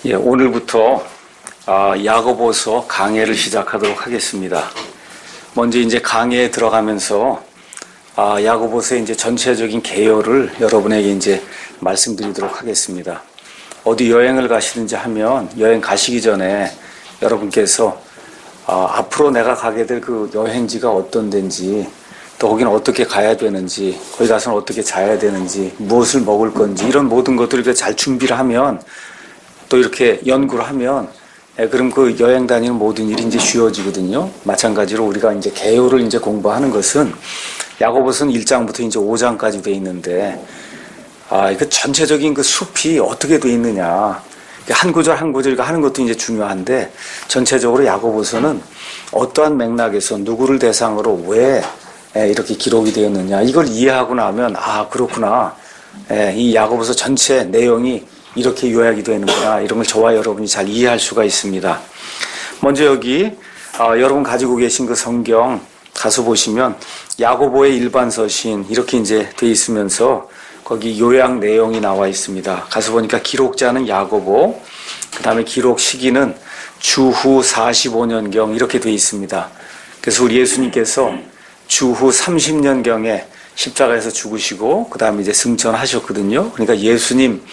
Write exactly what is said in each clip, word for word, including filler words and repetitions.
예, 오늘부터 아, 야고보서 강해를 시작하도록 하겠습니다. 먼저 이제 강해에 들어가면서 아, 야고보서의 이제 전체적인 개요를 여러분에게 이제 말씀드리도록 하겠습니다. 어디 여행을 가시든지 하면 여행 가시기 전에 여러분께서 아, 앞으로 내가 가게 될 그 여행지가 어떤 데인지, 또 거기는 어떻게 가야 되는지, 거기 가서는 어떻게 자야 되는지, 무엇을 먹을 건지, 이런 모든 것들을 잘 준비를 하면, 또 이렇게 연구를 하면, 예, 그럼 그 여행 다니는 모든 일이 이제 쉬워지거든요. 마찬가지로 우리가 이제 개요를 이제 공부하는 것은 야고보서는 일 장부터 이제 오 장까지 돼 있는데, 아, 그 전체적인 그 숲이 어떻게 돼 있느냐. 한 구절 한 구절 하는 것도 이제 중요한데, 전체적으로 야고보서는 어떠한 맥락에서 누구를 대상으로 왜 이렇게 기록이 되었느냐, 이걸 이해하고 나면 아 그렇구나, 이 야고보서 전체 내용이 이렇게 요약이 되는구나, 이런 걸 저와 여러분이 잘 이해할 수가 있습니다. 먼저 여기 어, 여러분 가지고 계신 그 성경 가서 보시면 야고보의 일반 서신 이렇게 이제 돼 있으면서 거기 요약 내용이 나와 있습니다. 가서 보니까 기록자는 야고보, 그 다음에 기록 시기는 주후 사십오 년경 이렇게 돼 있습니다. 그래서 우리 예수님께서 주후 삼십 년경에 십자가에서 죽으시고 그 다음에 이제 승천하셨거든요. 그러니까 예수님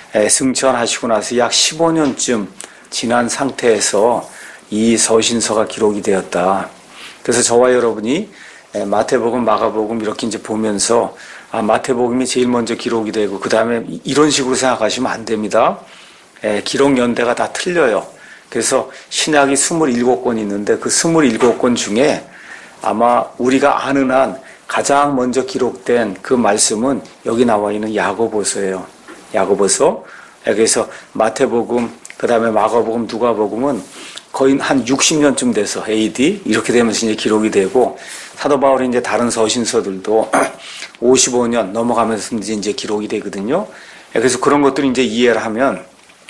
승천하시고 나서 약 십오 년쯤 지난 상태에서 이 서신서가 기록이 되었다. 그래서 저와 여러분이 마태복음, 마가복음 이렇게 이제 보면서 아, 마태복음이 제일 먼저 기록이 되고 그 다음에 이런 식으로 생각하시면 안 됩니다. 에, 기록 연대가 다 틀려요. 그래서 신약이 이십칠 권이 있는데 그 이십칠 권 중에 아마 우리가 아는 한 가장 먼저 기록된 그 말씀은 여기 나와 있는 야고보서예요. 야고보서. 그래서 마태복음, 그 다음에 마가복음, 누가복음은 거의 한 육십 년쯤 돼서 에이디 이렇게 되면서 이제 기록이 되고, 사도 바울이 이제 다른 서신서들도 오십오 년 넘어가면서 이제 기록이 되거든요. 그래서 그런 것들을 이제 이해를 하면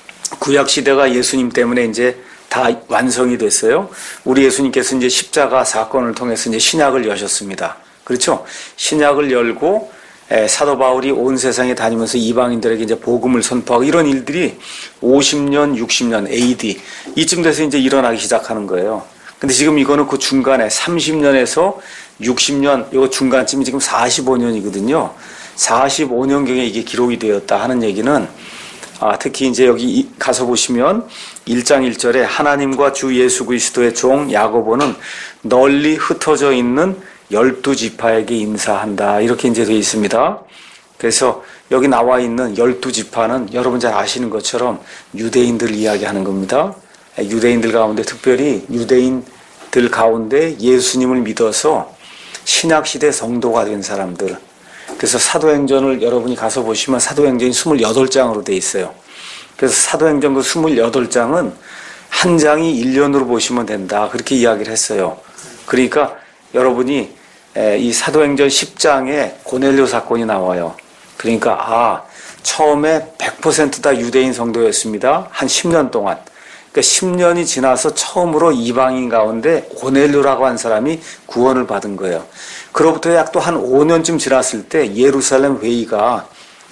구약 시대가 예수님 때문에 이제 다 완성이 됐어요. 우리 예수님께서 이제 십자가 사건을 통해서 이제 신약을 여셨습니다. 그렇죠? 신약을 열고 사도 바울이 온 세상에 다니면서 이방인들에게 이제 복음을 선포하고 이런 일들이 오십 년, 육십 년 에이디 이쯤 돼서 이제 일어나기 시작하는 거예요. 근데 지금 이거는 그 중간에 삼십 년에서 육십 년, 요 중간쯤이 지금 사십오 년이거든요. 사십오 년경에 이게 기록이 되었다 하는 얘기는, 아, 특히 이제 여기 가서 보시면 일 장 일 절에 하나님과 주 예수 그리스도의 종 야고보는 널리 흩어져 있는 열두 지파에게 인사한다. 이렇게 이제 되어 있습니다. 그래서 여기 나와 있는 열두 지파는 여러분 잘 아시는 것처럼 유대인들 이야기하는 겁니다. 유대인들 가운데, 특별히 유대인들 가운데 예수님을 믿어서 신약시대 성도가 된 사람들. 그래서 사도행전을 여러분이 가서 보시면 사도행전이 이십팔 장으로 돼 있어요. 그래서 사도행전 그 이십팔 장은 한 장이 일 년으로 보시면 된다, 그렇게 이야기를 했어요. 그러니까 여러분이 이 사도행전 십 장에 고넬료 사건이 나와요. 그러니까 아, 처음에 백 퍼센트 다 유대인 성도였습니다. 한 십 년 동안. 그러니까 십 년이 지나서 처음으로 이방인 가운데 고넬료라고 한 사람이 구원을 받은 거예요. 그로부터 약 또 한 오 년쯤 지났을 때 예루살렘 회의가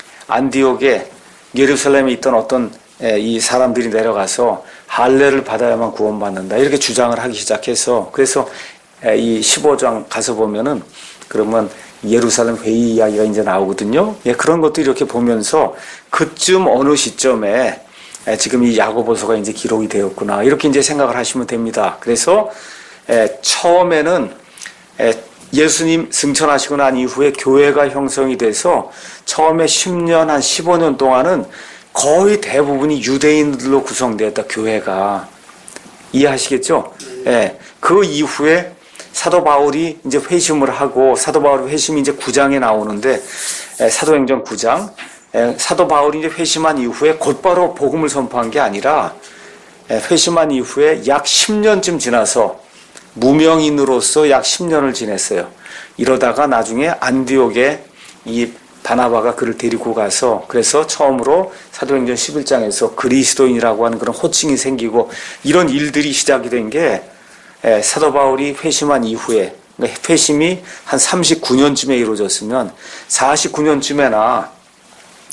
안디옥에, 예루살렘에 있던 어떤 이 사람들이 내려가서 할례를 받아야만 구원받는다, 이렇게 주장을 하기 시작해서, 그래서 이 십오 장 가서 보면은 그러면 예루살렘 회의 이야기가 이제 나오거든요. 예, 그런 것도 이렇게 보면서 그쯤 어느 시점에 지금 이 야고보서가 이제 기록이 되었구나, 이렇게 이제 생각을 하시면 됩니다. 그래서 에, 처음에는 에, 예수님 승천하시고 난 이후에 교회가 형성이 돼서 처음에 십 년, 한 십오 년 동안은 거의 대부분이 유대인들로 구성되었다, 교회가. 이해하시겠죠? 예. 그 이후에 사도 바울이 이제 회심을 하고, 사도 바울의 회심이 이제 구 장에 나오는데, 에, 사도행전 구 장. 사도 바울이 이제 회심한 이후에 곧바로 복음을 선포한 게 아니라, 회심한 이후에 약 십 년쯤 지나서 무명인으로서 약 십 년을 지냈어요. 이러다가 나중에 안디옥에 이 바나바가 그를 데리고 가서, 그래서 처음으로 사도행전 십일 장에서 그리스도인이라고 하는 그런 호칭이 생기고, 이런 일들이 시작이 된 게 사도 바울이 회심한 이후에, 회심이 한 삼십구 년쯤에 이루어졌으면 사십구 년쯤에나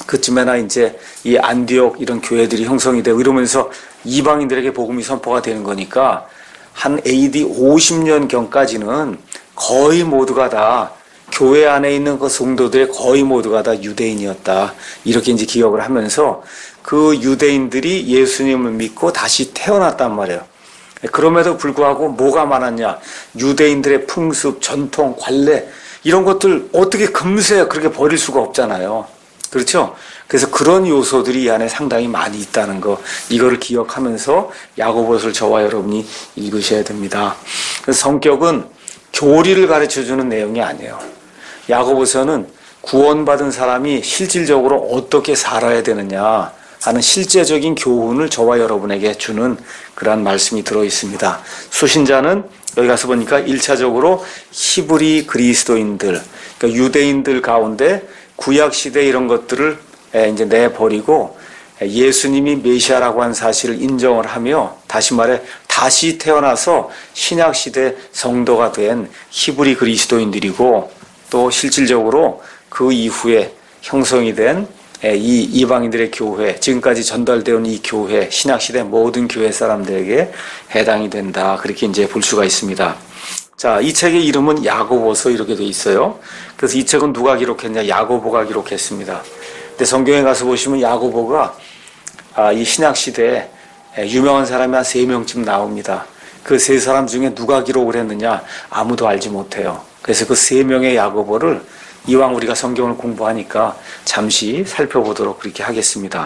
그쯤에나 이제 이 안디옥 이런 교회들이 형성이 되고 이러면서 이방인들에게 복음이 선포가 되는 거니까 한 에이디 오십 년경까지는 거의 모두가 다 교회 안에 있는 그 성도들의 거의 모두가 다 유대인이었다. 이렇게 이제 기억을 하면서 그 유대인들이 예수님을 믿고 다시 태어났단 말이에요. 그럼에도 불구하고 뭐가 많았냐? 유대인들의 풍습, 전통, 관례 이런 것들 어떻게 금세 그렇게 버릴 수가 없잖아요. 그렇죠? 그래서 그런 요소들이 이 안에 상당히 많이 있다는 거, 이거를 기억하면서 야고보서를 저와 여러분이 읽으셔야 됩니다. 그래서 성격은 교리를 가르쳐주는 내용이 아니에요. 야고보서는 구원받은 사람이 실질적으로 어떻게 살아야 되느냐 하는 실제적인 교훈을 저와 여러분에게 주는 그러한 말씀이 들어있습니다. 수신자는 여기 가서 보니까 일차적으로 히브리 그리스도인들, 그러니까 유대인들 가운데 구약시대 이런 것들을 이제 내버리고 예수님이 메시아라고 한 사실을 인정을 하며, 다시 말해 다시 태어나서 신약시대 성도가 된 히브리 그리스도인들이고, 또 실질적으로 그 이후에 형성이 된 이 이방인들의 교회, 지금까지 전달되어 온 이 교회, 신약시대 모든 교회 사람들에게 해당이 된다. 그렇게 이제 볼 수가 있습니다. 자, 이 책의 이름은 야고보서 이렇게 돼 있어요. 그래서 이 책은 누가 기록했냐? 야고보가 기록했습니다. 근데 성경에 가서 보시면 야고보가 아, 이 신약시대에 유명한 사람이 한 세 명쯤 나옵니다. 그 세 사람 중에 누가 기록을 했느냐? 아무도 알지 못해요. 그래서 그 세 명의 야고보를 이왕 우리가 성경을 공부하니까 잠시 살펴보도록 그렇게 하겠습니다.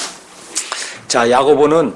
자, 야고보는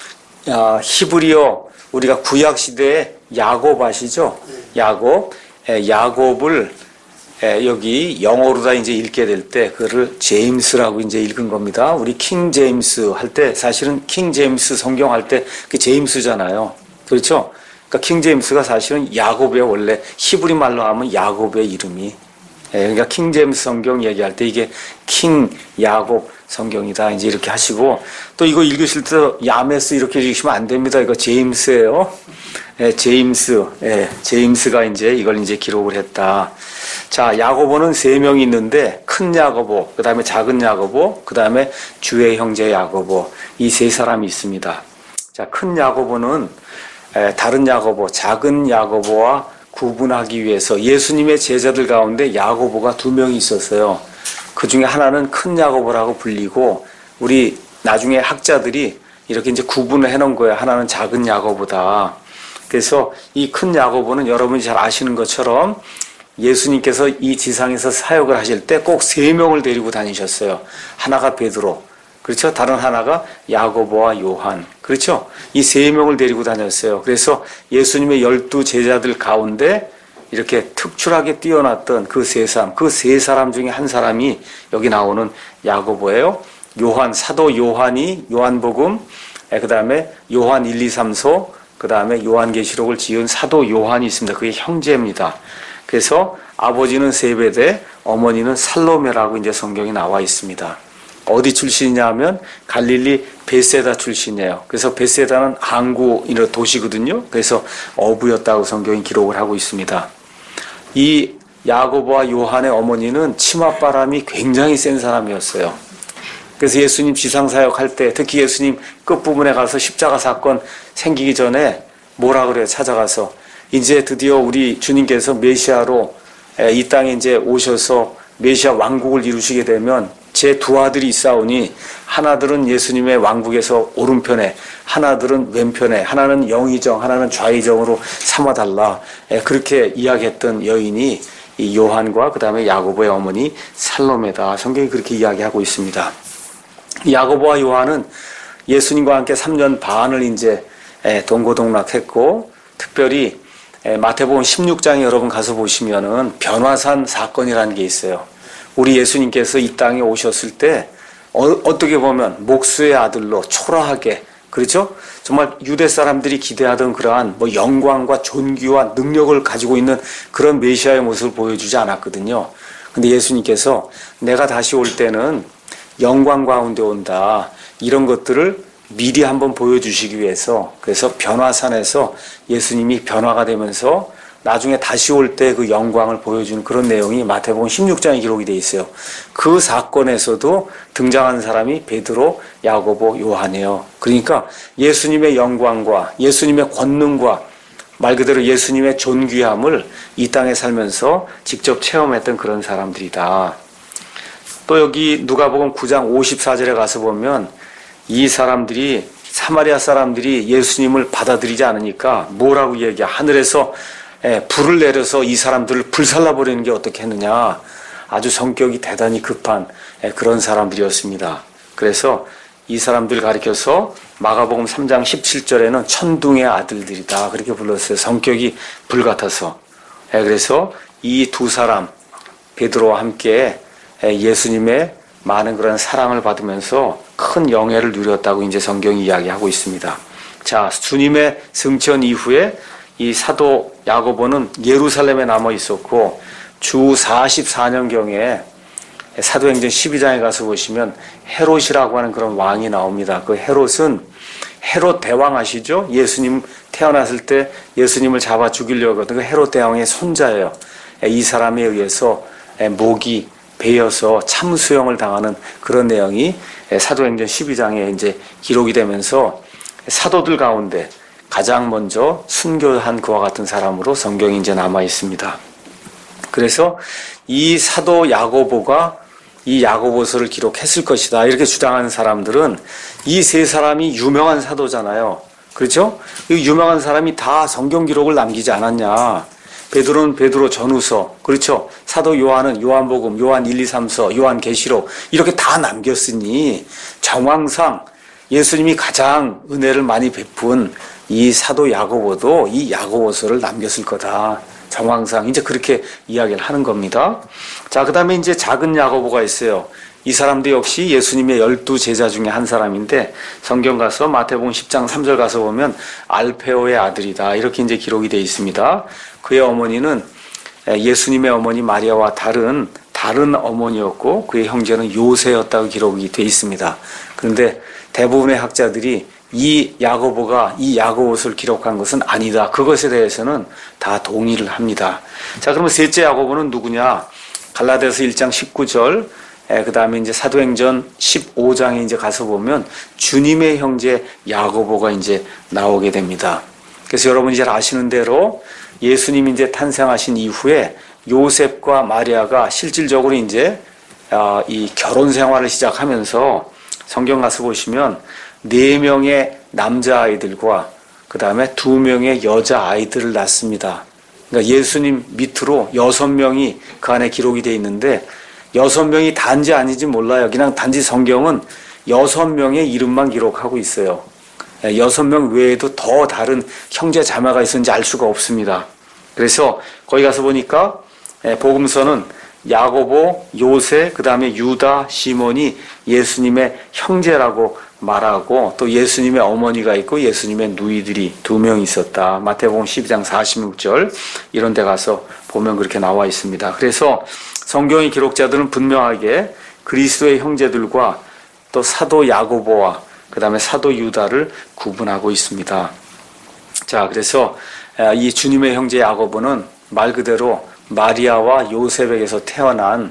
아, 히브리어, 우리가 구약시대에 야곱 아시죠? 야곱, 에, 야곱을 에, 여기 영어로 다 이제 읽게 될 때 그거를 제임스라고 이제 읽은 겁니다. 우리 킹 제임스 할 때 사실은 킹 제임스 성경 할 때 그 제임스잖아요. 그렇죠? 그러니까 킹 제임스가 사실은 야곱의 원래 히브리 말로 하면 야곱의 이름이. 예, 그러니까 킹 제임스 성경 얘기할 때 이게 킹 야곱 성경이다 이제 이렇게 하시고, 또 이거 읽으실 때 야메스 이렇게 읽으시면 안 됩니다. 이거 제임스예요. 예, 제임스, 예, 제임스가 이제 이걸 이제 기록을 했다. 자, 야고보는 세 명이 있는데 큰 야고보, 그 다음에 작은 야고보, 그 다음에 주의 형제 야고보, 이 세 사람이 있습니다. 자, 큰 야고보는 에, 다른 야고보, 작은 야고보와 구분하기 위해서 예수님의 제자들 가운데 야고보가 두 명이 있었어요. 그 중에 하나는 큰 야고보라고 불리고, 우리 나중에 학자들이 이렇게 이제 구분을 해놓은 거예요. 하나는 작은 야고보다. 그래서 이 큰 야고보는 여러분이 잘 아시는 것처럼 예수님께서 이 지상에서 사역을 하실 때 꼭 세 명을 데리고 다니셨어요. 하나가 베드로, 그렇죠? 다른 하나가 야고보와 요한, 그렇죠? 이 세 명을 데리고 다녔어요. 그래서 예수님의 열두 제자들 가운데 이렇게 특출하게 뛰어났던 그 세 사람, 그 세 사람 중에 한 사람이 여기 나오는 야고보예요. 요한, 사도 요한이 요한복음, 그 다음에 요한 일, 이, 삼서, 그 다음에 요한계시록을 지은 사도 요한이 있습니다. 그게 형제입니다. 그래서 아버지는 세베대, 어머니는 살로메라고 이제 성경에 나와 있습니다. 어디 출신이냐 하면 갈릴리 베세다 출신이에요. 그래서 베세다는 항구 이런 도시거든요. 그래서 어부였다고 성경이 기록을 하고 있습니다. 이 야고보와 요한의 어머니는 치맛바람이 굉장히 센 사람이었어요. 그래서 예수님 지상사역할 때, 특히 예수님 끝부분에 가서 십자가 사건 생기기 전에 뭐라 그래요? 찾아가서 이제 드디어 우리 주님께서 메시아로 이 땅에 이제 오셔서 메시아 왕국을 이루시게 되면 제 두 아들이 있사오니 하나들은 예수님의 왕국에서 오른편에, 하나들은 왼편에, 하나는 영의정, 하나는 좌의정으로 삼아달라. 그렇게 이야기했던 여인이 이 요한과 그 다음에 야고보의 어머니 살로메다. 성경이 그렇게 이야기하고 있습니다. 야고보와 요한은 예수님과 함께 삼 년 반을 이제 동고동락했고, 특별히 마태복음 십육 장에 여러분 가서 보시면은 변화산 사건이라는 게 있어요. 우리 예수님께서 이 땅에 오셨을 때 어, 어떻게 보면 목수의 아들로 초라하게, 그렇죠? 정말 유대 사람들이 기대하던 그러한 뭐 영광과 존귀와 능력을 가지고 있는 그런 메시아의 모습을 보여주지 않았거든요. 근데 예수님께서 내가 다시 올 때는 영광 가운데 온다, 이런 것들을 미리 한번 보여주시기 위해서, 그래서 변화산에서 예수님이 변화가 되면서 나중에 다시 올 때 그 영광을 보여주는 그런 내용이 마태복음 십육 장에 기록이 돼 있어요. 그 사건에서도 등장한 사람이 베드로, 야고보, 요한이에요. 그러니까 예수님의 영광과 예수님의 권능과 말 그대로 예수님의 존귀함을 이 땅에 살면서 직접 체험했던 그런 사람들이다. 또 여기 누가복음 구 장 오십사 절에 가서 보면 이 사람들이 사마리아 사람들이 예수님을 받아들이지 않으니까 뭐라고 얘기해? 하늘에서 불을 내려서 이 사람들을 불살라버리는 게 어떻게 했느냐. 아주 성격이 대단히 급한 그런 사람들이었습니다. 그래서 이 사람들 가리켜서 마가복음 삼 장 십칠 절에는 천둥의 아들들이다 그렇게 불렀어요. 성격이 불같아서. 그래서 이 두 사람 베드로와 함께 예수님의 많은 그런 사랑을 받으면서 큰 영예를 누렸다고 이제 성경이 이야기하고 있습니다. 자, 주님의 승천 이후에 이 사도 야고보는 예루살렘에 남아 있었고 주 사십사 년경에 사도행전 십이 장에 가서 보시면 헤롯이라고 하는 그런 왕이 나옵니다. 그 헤롯은 헤롯 대왕 아시죠? 예수님 태어났을 때 예수님을 잡아 죽이려고 하던 그 헤롯 대왕의 손자예요. 이 사람에 의해서 목이 베어서 참수형을 당하는 그런 내용이 사도행전 십이 장에 이제 기록이 되면서 사도들 가운데 가장 먼저 순교한 그와 같은 사람으로 성경이 이제 남아 있습니다. 그래서 이 사도 야고보가 이 야고보서를 기록했을 것이다 이렇게 주장하는 사람들은 이 세 사람이 유명한 사도잖아요. 그렇죠? 이 유명한 사람이 다 성경 기록을 남기지 않았냐. 베드로는 베드로 전후서, 그렇죠? 사도 요한은 요한복음, 요한 일, 이, 삼서, 요한계시록 이렇게 다 남겼으니 정황상 예수님이 가장 은혜를 많이 베푼 이 사도 야고보도 이 야고보서를 남겼을 거다. 정황상 이제 그렇게 이야기를 하는 겁니다. 자, 그 다음에 이제 작은 야고보가 있어요. 이 사람도 역시 예수님의 열두 제자 중에 한 사람인데 성경 가서 마태복음 십 장 삼 절 가서 보면 알페오의 아들이다 이렇게 이제 기록이 되어 있습니다. 그의 어머니는 예수님의 어머니 마리아와 다른 다른 어머니였고 그의 형제는 요새였다고 기록이 되어 있습니다. 그런데 대부분의 학자들이 이 야고보가 이 야고보서를 기록한 것은 아니다. 그것에 대해서는 다 동의를 합니다. 자, 그러면 셋째 야고보는 누구냐? 갈라디아서 일 장 십구 절, 그 다음에 이제 사도행전 십오 장에 이제 가서 보면 주님의 형제 야고보가 이제 나오게 됩니다. 그래서 여러분이 잘 아시는 대로 예수님이 이제 탄생하신 이후에 요셉과 마리아가 실질적으로 이제 이 결혼 생활을 시작하면서 성경 가서 보시면 네 명의 남자아이들과 그 다음에 두 명의 여자아이들을 낳습니다. 그러니까 예수님 밑으로 여섯 명이 그 안에 기록이 되어 있는데 여섯 명이 단지 아닌지 몰라요. 그냥 단지 성경은 여섯 명의 이름만 기록하고 있어요. 여섯 명 외에도 더 다른 형제 자매가 있었는지 알 수가 없습니다. 그래서 거기 가서 보니까 복음서는 야고보, 요새, 그 다음에 유다, 시몬이 예수님의 형제라고 말하고 또 예수님의 어머니가 있고 예수님의 누이들이 두 명 있었다. 마태복음 십이 장 사십육 절 이런 데 가서 보면 그렇게 나와 있습니다. 그래서 성경의 기록자들은 분명하게 그리스도의 형제들과 또 사도 야고보와 그 다음에 사도 유다를 구분하고 있습니다. 자, 그래서 이 주님의 형제 야고보는 말 그대로 마리아와 요셉에게서 태어난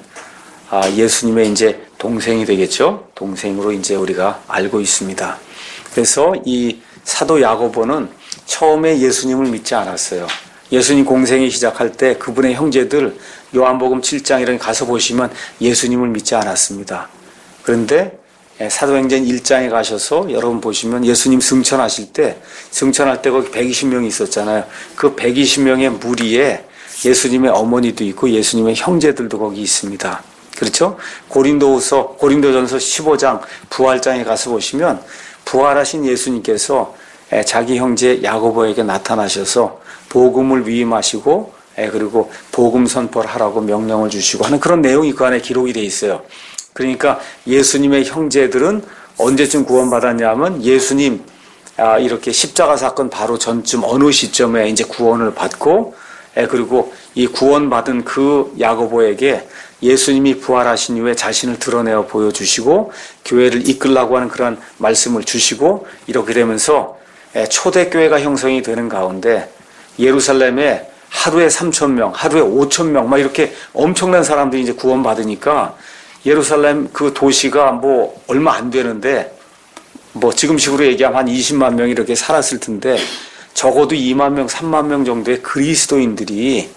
예수님의 이제 동생이 되겠죠. 동생으로 이제 우리가 알고 있습니다. 그래서 이 사도 야고보는 처음에 예수님을 믿지 않았어요. 예수님 공생이 시작할 때 그분의 형제들 요한복음 칠 장 이런 가서 보시면 예수님을 믿지 않았습니다. 그런데 사도행전 일 장에 가셔서 여러분 보시면 예수님 승천하실 때 승천할 때 거기 백이십 명이 있었잖아요. 그 백이십 명의 무리에 예수님의 어머니도 있고 예수님의 형제들도 거기 있습니다. 그렇죠? 고린도후서 고린도전서 십오 장 부활장에 가서 보시면 부활하신 예수님께서 자기 형제 야고보에게 나타나셔서 복음을 위임하시고 그리고 복음 선포를 하라고 명령을 주시고 하는 그런 내용이 그 안에 기록이 돼 있어요. 그러니까 예수님의 형제들은 언제쯤 구원받았냐면 예수님 이렇게 십자가 사건 바로 전쯤 어느 시점에 이제 구원을 받고 그리고 이 구원받은 그 야고보에게 예수님이 부활하신 이후에 자신을 드러내어 보여주시고 교회를 이끌라고 하는 그런 말씀을 주시고 이렇게 되면서 초대교회가 형성이 되는 가운데 예루살렘에 하루에 삼천 명, 하루에 오천 명, 막 이렇게 엄청난 사람들이 이제 구원받으니까 예루살렘 그 도시가 뭐 얼마 안 되는데 뭐 지금식으로 얘기하면 한 이십만 명이 이렇게 살았을 텐데 적어도 이만 명, 삼만 명 정도의 그리스도인들이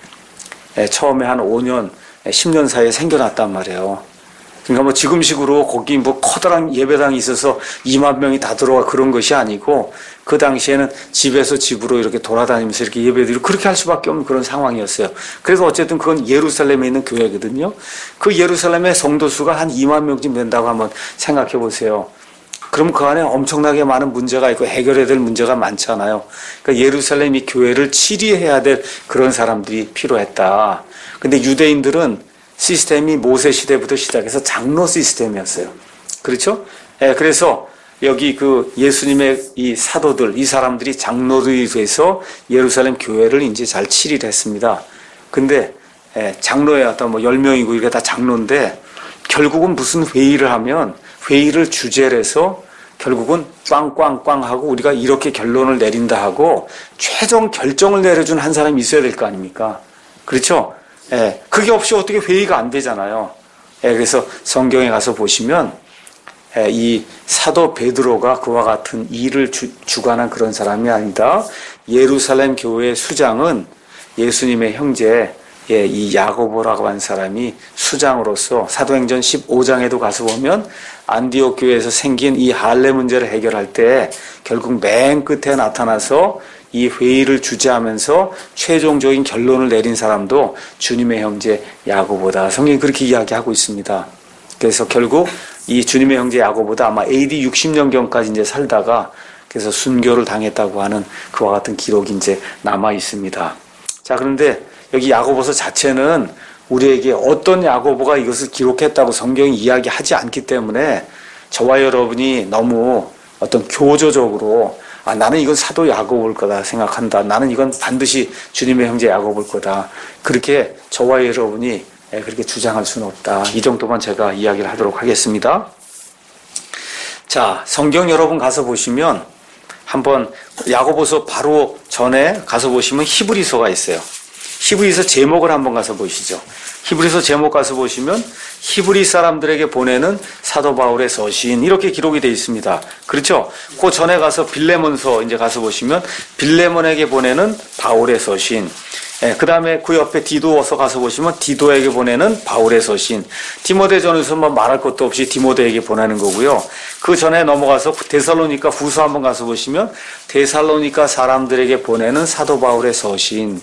처음에 한 오 년, 십 년 사이에 생겨났단 말이에요. 그러니까 뭐 지금식으로 거기 뭐 커다란 예배당이 있어서 이만 명이 다 들어와 그런 것이 아니고 그 당시에는 집에서 집으로 이렇게 돌아다니면서 이렇게 예배드리고 그렇게 할 수밖에 없는 그런 상황이었어요. 그래서 어쨌든 그건 예루살렘에 있는 교회거든요. 그 예루살렘의 성도 수가 한 이만 명쯤 된다고 한번 생각해 보세요. 그럼 그 안에 엄청나게 많은 문제가 있고 해결해야 될 문제가 많잖아요. 그러니까 예루살렘 이 교회를 치리해야 될 그런 사람들이 필요했다. 근데 유대인들은 시스템이 모세 시대부터 시작해서 장로 시스템이었어요. 그렇죠? 예, 그래서 여기 그 예수님의 이 사도들, 이 사람들이 장로들이 돼서 예루살렘 교회를 이제 잘 치리를 했습니다. 근데 예, 장로에 어떤 뭐 열 명이고 이게 다 장로인데 결국은 무슨 회의를 하면 회의를 주제를 해서 결국은 꽝꽝꽝 하고 우리가 이렇게 결론을 내린다 하고 최종 결정을 내려준 한 사람이 있어야 될 거 아닙니까? 그렇죠? 예, 그게 없이 어떻게 회의가 안 되잖아요. 예, 그래서 성경에 가서 보시면 예, 이 사도 베드로가 그와 같은 일을 주, 주관한 그런 사람이 아니다. 예루살렘 교회의 수장은 예수님의 형제 예, 이 야고보라고 하는 사람이 수장으로서 사도행전 십오 장에도 가서 보면 안디옥 교회에서 생긴 이 할례 문제를 해결할 때 결국 맨 끝에 나타나서 이 회의를 주재하면서 최종적인 결론을 내린 사람도 주님의 형제 야고보다. 성경이 그렇게 이야기하고 있습니다. 그래서 결국 이 주님의 형제 야고보다 아마 에이디 육십 년경까지 이제 살다가 그래서 순교를 당했다고 하는 그와 같은 기록이 이제 남아 있습니다. 자, 그런데 여기 야고보서 자체는 우리에게 어떤 야고보가 이것을 기록했다고 성경이 이야기하지 않기 때문에 저와 여러분이 너무 어떤 교조적으로 아, 나는 이건 사도 야고보일 거다 생각한다. 나는 이건 반드시 주님의 형제 야고보일 거다. 그렇게 저와 여러분이 그렇게 주장할 수는 없다. 이 정도만 제가 이야기를 하도록 하겠습니다. 자, 성경 여러분 가서 보시면 한번 야고보서 바로 전에 가서 보시면 히브리서가 있어요. 히브리서 제목을 한번 가서 보시죠. 히브리서 제목 가서 보시면 히브리 사람들에게 보내는 사도 바울의 서신 이렇게 기록이 되어 있습니다. 그렇죠? 그 전에 가서 빌레몬서 이제 가서 보시면 빌레몬에게 보내는 바울의 서신. 예, 그 다음에 그 옆에 디도서 가서 보시면 디도에게 보내는 바울의 서신. 디모데전에서 뭐 말할 것도 없이 디모데에게 보내는 거고요. 그 전에 넘어가서 데살로니가 후서 한번 가서 보시면 데살로니가 사람들에게 보내는 사도 바울의 서신.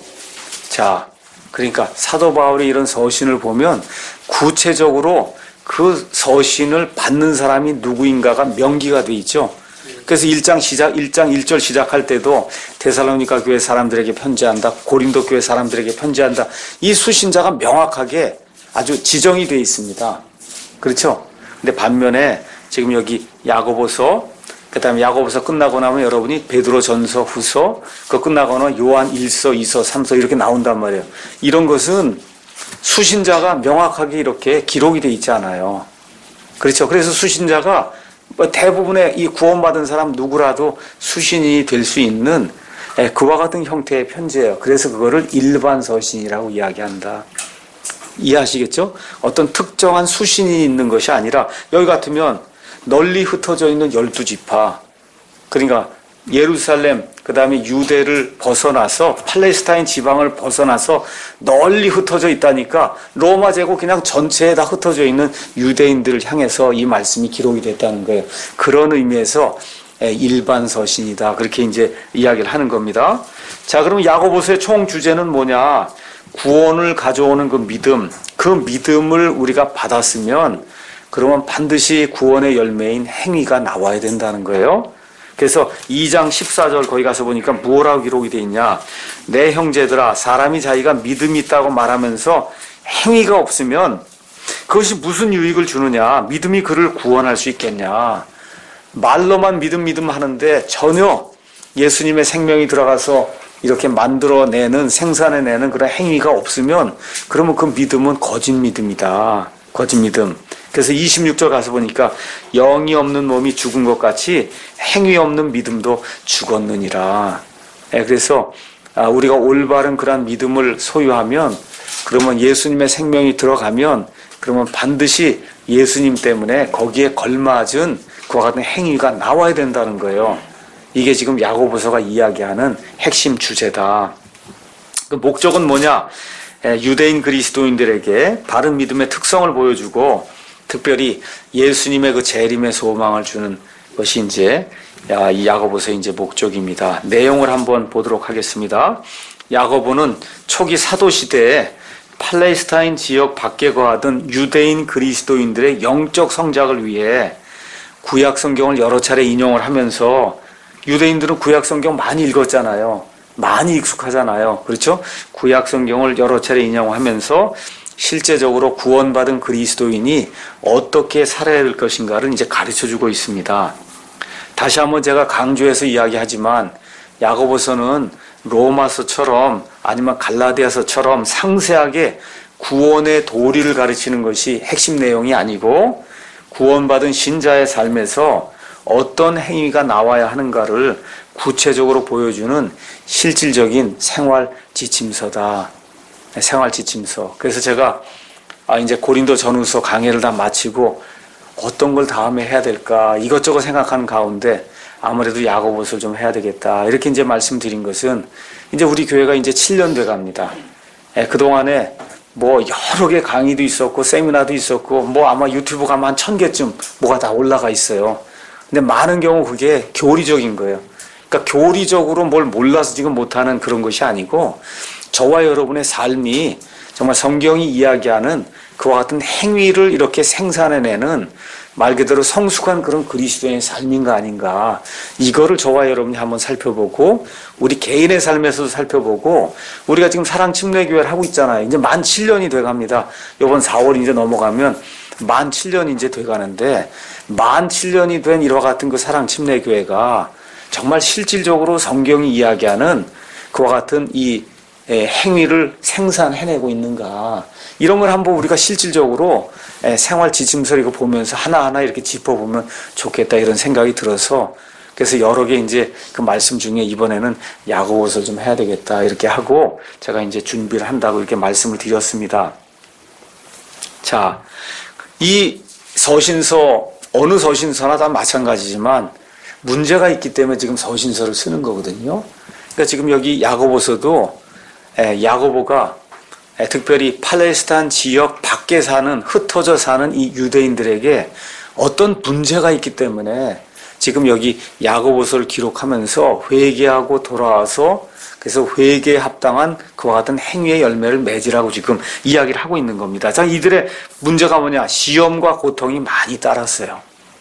자, 그러니까 사도 바울이 이런 서신을 보면 구체적으로 그 서신을 받는 사람이 누구인가가 명기가 돼 있죠. 그래서 일 장 시작, 일 장 일 절 시작할 때도 데살로니가 교회 사람들에게 편지한다. 고린도 교회 사람들에게 편지한다. 이 수신자가 명확하게 아주 지정이 돼 있습니다. 그렇죠? 근데 반면에 지금 여기 야고보서 그 다음에 야고보서 끝나고 나면 여러분이 베드로 전서 후서 그거 끝나고 나면 요한 일서 이서 삼서 이렇게 나온단 말이에요. 이런 것은 수신자가 명확하게 이렇게 기록이 돼 있지 않아요. 그렇죠. 그래서 수신자가 대부분의 이 구원받은 사람 누구라도 수신이 될 수 있는 그와 같은 형태의 편지예요. 그래서 그거를 일반 서신이라고 이야기한다. 이해하시겠죠? 어떤 특정한 수신이 있는 것이 아니라 여기 같으면 널리 흩어져 있는 열두 지파, 그러니까 예루살렘, 그 다음에 유대를 벗어나서 팔레스타인 지방을 벗어나서 널리 흩어져 있다니까 로마 제국 그냥 전체에 다 흩어져 있는 유대인들을 향해서 이 말씀이 기록이 됐다는 거예요. 그런 의미에서 일반 서신이다. 그렇게 이제 이야기를 하는 겁니다. 자, 그럼 야고보서의 총 주제는 뭐냐? 구원을 가져오는 그 믿음, 그 믿음을 우리가 받았으면 그러면 반드시 구원의 열매인 행위가 나와야 된다는 거예요. 그래서 이 장 십사 절 거기 가서 보니까 뭐라고 기록이 되어 있냐. 내 형제들아, 사람이 자기가 믿음이 있다고 말하면서 행위가 없으면 그것이 무슨 유익을 주느냐. 믿음이 그를 구원할 수 있겠냐. 말로만 믿음 믿음 하는데 전혀 예수님의 생명이 들어가서 이렇게 만들어내는 생산해내는 그런 행위가 없으면 그러면 그 믿음은 거짓 믿음이다. 거짓 믿음. 그래서 이십육 절 가서 보니까 영이 없는 몸이 죽은 것 같이 행위 없는 믿음도 죽었느니라. 예, 그래서 우리가 올바른 그러한 믿음을 소유하면, 그러면 예수님의 생명이 들어가면, 그러면 반드시 예수님 때문에 거기에 걸맞은 그와 같은 행위가 나와야 된다는 거예요. 이게 지금 야고보서가 이야기하는 핵심 주제다. 그 목적은 뭐냐? 유대인 그리스도인들에게 바른 믿음의 특성을 보여주고, 특별히 예수님의 그 재림의 소망을 주는 것이 이제 이 야고보서의 이제 목적입니다. 내용을 한번 보도록 하겠습니다. 야고보는 초기 사도 시대에 팔레스타인 지역 밖에 거하던 유대인 그리스도인들의 영적 성장을 위해 구약 성경을 여러 차례 인용을 하면서, 유대인들은 구약 성경 많이 읽었잖아요. 많이 익숙하잖아요. 그렇죠? 구약 성경을 여러 차례 인용하면서 실제적으로 구원받은 그리스도인이 어떻게 살아야 될 것인가를 이제 가르쳐주고 있습니다. 다시 한번 제가 강조해서 이야기하지만, 야고보서는 로마서처럼 아니면 갈라디아서처럼 상세하게 구원의 도리를 가르치는 것이 핵심 내용이 아니고, 구원받은 신자의 삶에서 어떤 행위가 나와야 하는가를 구체적으로 보여주는 실질적인 생활 지침서다. 생활 지침서. 그래서 제가 아 이제 고린도 전후서 강의를 다 마치고 어떤 걸 다음에 해야 될까 이것저것 생각하는 가운데 아무래도 야고보서를 좀 해야 되겠다. 이렇게 이제 말씀드린 것은, 이제 우리 교회가 이제 칠 년 돼 갑니다. 예, 그동안에 뭐 여러 개 강의도 있었고 세미나도 있었고 뭐 아마 유튜브 가면 한 천 개쯤 뭐가 다 올라가 있어요. 근데 많은 경우 그게 교리적인 거예요. 그러니까 교리적으로 뭘 몰라서 지금 못하는 그런 것이 아니고, 저와 여러분의 삶이 정말 성경이 이야기하는 그와 같은 행위를 이렇게 생산해내는 말 그대로 성숙한 그런 그리스도인의 삶인가 아닌가, 이거를 저와 여러분이 한번 살펴보고, 우리 개인의 삶에서도 살펴보고, 우리가 지금 사랑침례교회를 하고 있잖아요. 이제 만 칠 년이 돼갑니다. 이번 사월 이제 넘어가면 만 칠 년이 이제 돼가는데, 만 칠 년이 된 이와 같은 그 사랑침례교회가 정말 실질적으로 성경이 이야기하는 그와 같은 이 행위를 생산해내고 있는가, 이런 걸 한번 우리가 실질적으로 생활 지침서 이거 보면서 하나하나 이렇게 짚어보면 좋겠다, 이런 생각이 들어서, 그래서 여러 개 이제 그 말씀 중에 이번에는 야고보서 좀 해야 되겠다 이렇게 하고 제가 이제 준비를 한다고 이렇게 말씀을 드렸습니다. 자, 이 서신서 어느 서신서나 다 마찬가지지만 문제가 있기 때문에 지금 서신서를 쓰는 거거든요. 그러니까 지금 여기 야고보서도 야고보가 특별히 팔레스타인 지역 밖에 사는, 흩어져 사는 이 유대인들에게 어떤 문제가 있기 때문에 지금 여기 야고보서를 기록하면서 회개하고 돌아와서, 그래서 회개에 합당한 그와 같은 행위의 열매를 맺으라고 지금 이야기를 하고 있는 겁니다. 자, 이들의 문제가 뭐냐? 시험과 고통이 많이 따랐어요.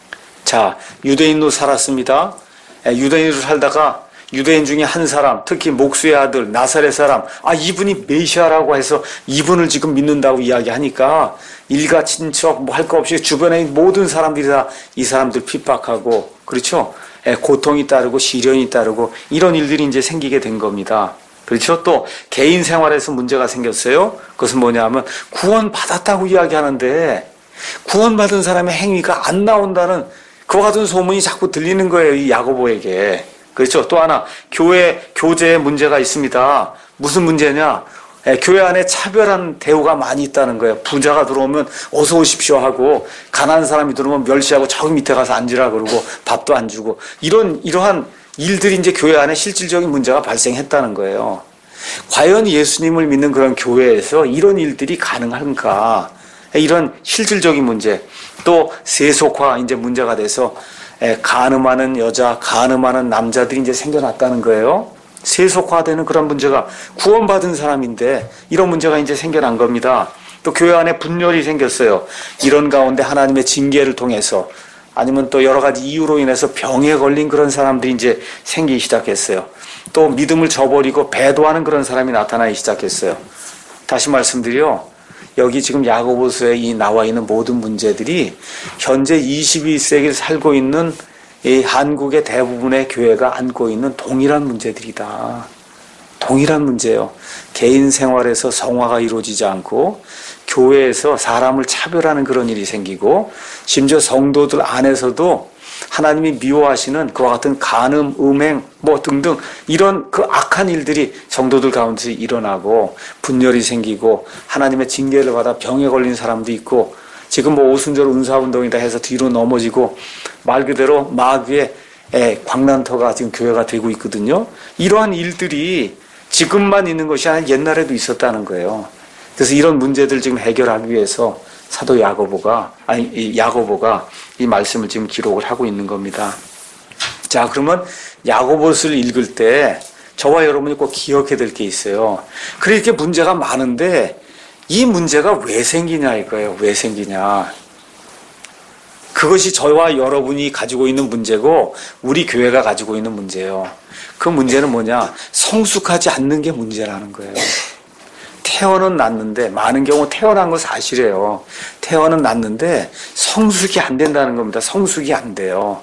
자, 유대인으로 살았습니다. 유대인으로 살다가 유대인 중에 한 사람, 특히 목수의 아들 나사렛 사람, 아 이분이 메시아라고 해서 이분을 지금 믿는다고 이야기하니까 일가 친척 뭐 할 거 없이 주변의 모든 사람들이 다 이 사람들 핍박하고, 그렇죠? 고통이 따르고 시련이 따르고 이런 일들이 이제 생기게 된 겁니다. 그렇죠? 또 개인 생활에서 문제가 생겼어요. 그것은 뭐냐면 구원 받았다고 이야기하는데 구원받은 사람의 행위가 안 나온다는 그와 같은 소문이 자꾸 들리는 거예요, 이 야고보에게. 그렇죠? 또 하나, 교회, 교제에 문제가 있습니다. 무슨 문제냐? 예, 교회 안에 차별한 대우가 많이 있다는 거예요. 부자가 들어오면 어서 오십시오 하고, 가난한 사람이 들어오면 멸시하고 저기 밑에 가서 앉으라 그러고 밥도 안 주고, 이런, 이러한 일들이 이제 교회 안에 실질적인 문제가 발생했다는 거예요. 과연 예수님을 믿는 그런 교회에서 이런 일들이 가능한가? 이런 실질적인 문제. 또 세속화 이제 문제가 돼서 간음하는 여자, 간음하는 남자들이 이제 생겨났다는 거예요. 세속화되는 그런 문제가, 구원받은 사람인데 이런 문제가 이제 생겨난 겁니다. 또 교회 안에 분열이 생겼어요. 이런 가운데 하나님의 징계를 통해서 아니면 또 여러 가지 이유로 인해서 병에 걸린 그런 사람들이 이제 생기기 시작했어요. 또 믿음을 저버리고 배도하는 그런 사람이 나타나기 시작했어요. 다시 말씀드려, 여기 지금 야고보서에 이 나와 있는 모든 문제들이 현재 이십일 세기를 살고 있는 이 한국의 대부분의 교회가 안고 있는 동일한 문제들이다. 동일한 문제예요. 개인 생활에서 성화가 이루어지지 않고 교회에서 사람을 차별하는 그런 일이 생기고, 심지어 성도들 안에서도 하나님이 미워하시는 그와 같은 간음, 음행 뭐 등등 이런 그 악한 일들이 성도들 가운데 일어나고 분열이 생기고 하나님의 징계를 받아 병에 걸린 사람도 있고 지금 뭐 오순절 은사운동이다 해서 뒤로 넘어지고 말 그대로 마귀의 광란터가 지금 교회가 되고 있거든요. 이러한 일들이 지금만 있는 것이 아니라 옛날에도 있었다는 거예요. 그래서 이런 문제들 지금 해결하기 위해서 사도 야고보가 아니 야고보가 이 말씀을 지금 기록을 하고 있는 겁니다. 자, 그러면 야고보서를 읽을 때 저와 여러분이 꼭 기억해야 될 게 있어요. 그렇게 문제가 많은데 이 문제가 왜 생기냐 이거예요. 왜 생기냐. 그것이 저와 여러분이 가지고 있는 문제고 우리 교회가 가지고 있는 문제예요. 그 문제는 뭐냐? 성숙하지 않는 게 문제라는 거예요. 태어는 났는데 많은 경우 태어난 건 사실이에요. 태어는 났는데 성숙이 안 된다는 겁니다. 성숙이 안 돼요.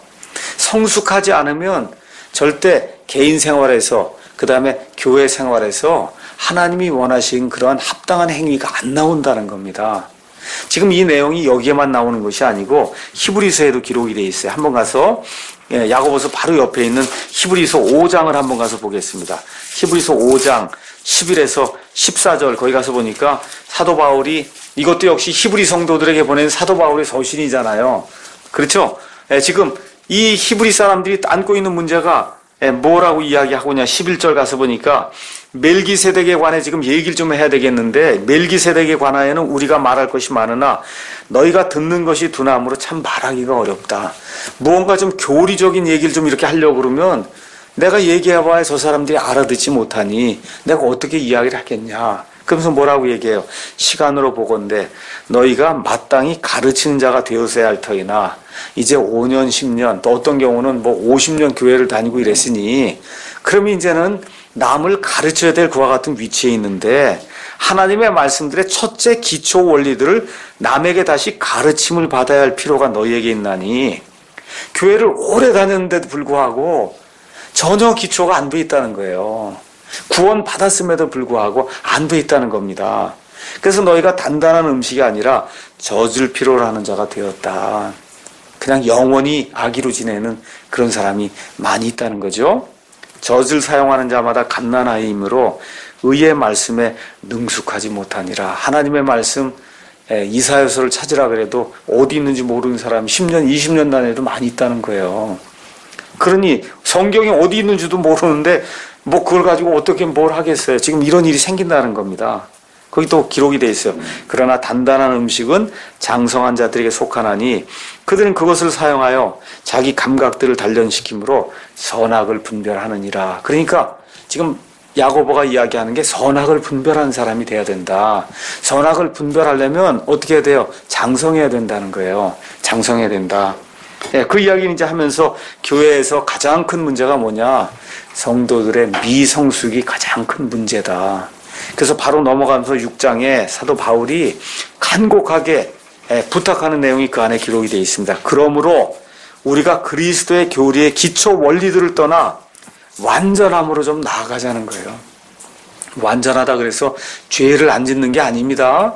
성숙하지 않으면 절대 개인 생활에서 그 다음에 교회 생활에서 하나님이 원하신 그러한 합당한 행위가 안 나온다는 겁니다. 지금 이 내용이 여기에만 나오는 것이 아니고 히브리서에도 기록이 되어 있어요. 한번 가서 야고보서 바로 옆에 있는 히브리서 오 장을 한번 가서 보겠습니다. 히브리서 오 장 십일에서 십사 절 거기 가서 보니까 사도 바울이 이것도 역시 히브리 성도들에게 보낸 사도 바울의 서신이잖아요. 그렇죠? 지금 이 히브리 사람들이 안고 있는 문제가 뭐라고 이야기하고냐. 십일 절 가서 보니까 멜기세덱에 관해 지금 얘기를 좀 해야 되겠는데 멜기세덱에 관하여는 우리가 말할 것이 많으나 너희가 듣는 것이 두나무로 참 말하기가 어렵다. 무언가 좀 교리적인 얘기를 좀 이렇게 하려고 그러면 내가 얘기해봐야 저 사람들이 알아듣지 못하니 내가 어떻게 이야기를 하겠냐. 그러면서 뭐라고 얘기해요? 시간으로 보건대 너희가 마땅히 가르치는 자가 되었어야 할 터이나 이제 오 년, 십 년 또 어떤 경우는 뭐 오십 년 교회를 다니고 이랬으니 그러면 이제는 남을 가르쳐야 될 그와 같은 위치에 있는데 하나님의 말씀들의 첫째 기초 원리들을 남에게 다시 가르침을 받아야 할 필요가 너희에게 있나니 교회를 오래 다녔는데도 불구하고 전혀 기초가 안 돼 있다는 거예요. 구원 받았음에도 불구하고 안 돼 있다는 겁니다. 그래서 너희가 단단한 음식이 아니라 젖을 필요로 하는 자가 되었다. 그냥 영원히 아기로 지내는 그런 사람이 많이 있다는 거죠. 젖을 사용하는 자마다 갓난아이이므로 의의 말씀에 능숙하지 못하니라. 하나님의 말씀 이사야서를 찾으라 그래도 어디 있는지 모르는 사람이 십 년, 이십 년 단위도 많이 있다는 거예요. 그러니 성경이 어디 있는지도 모르는데 뭐 그걸 가지고 어떻게 뭘 하겠어요. 지금 이런 일이 생긴다는 겁니다. 거기 또 기록이 되어 있어요. 그러나 단단한 음식은 장성한 자들에게 속하나니 그들은 그것을 사용하여 자기 감각들을 단련시키므로 선악을 분별하느니라. 그러니까 지금 야고보가 이야기하는 게 선악을 분별하는 사람이 돼야 된다. 선악을 분별하려면 어떻게 해야 돼요? 장성해야 된다는 거예요. 장성해야 된다. 네, 그 이야기를 이제 하면서 교회에서 가장 큰 문제가 뭐냐? 성도들의 미성숙이 가장 큰 문제다. 그래서 바로 넘어가면서 육 장에 사도 바울이 간곡하게 부탁하는 내용이 그 안에 기록이 되어 있습니다. 그러므로 우리가 그리스도의 교리의 기초 원리들을 떠나 완전함으로 좀 나아가자는 거예요. 완전하다 그래서 죄를 안 짓는 게 아닙니다.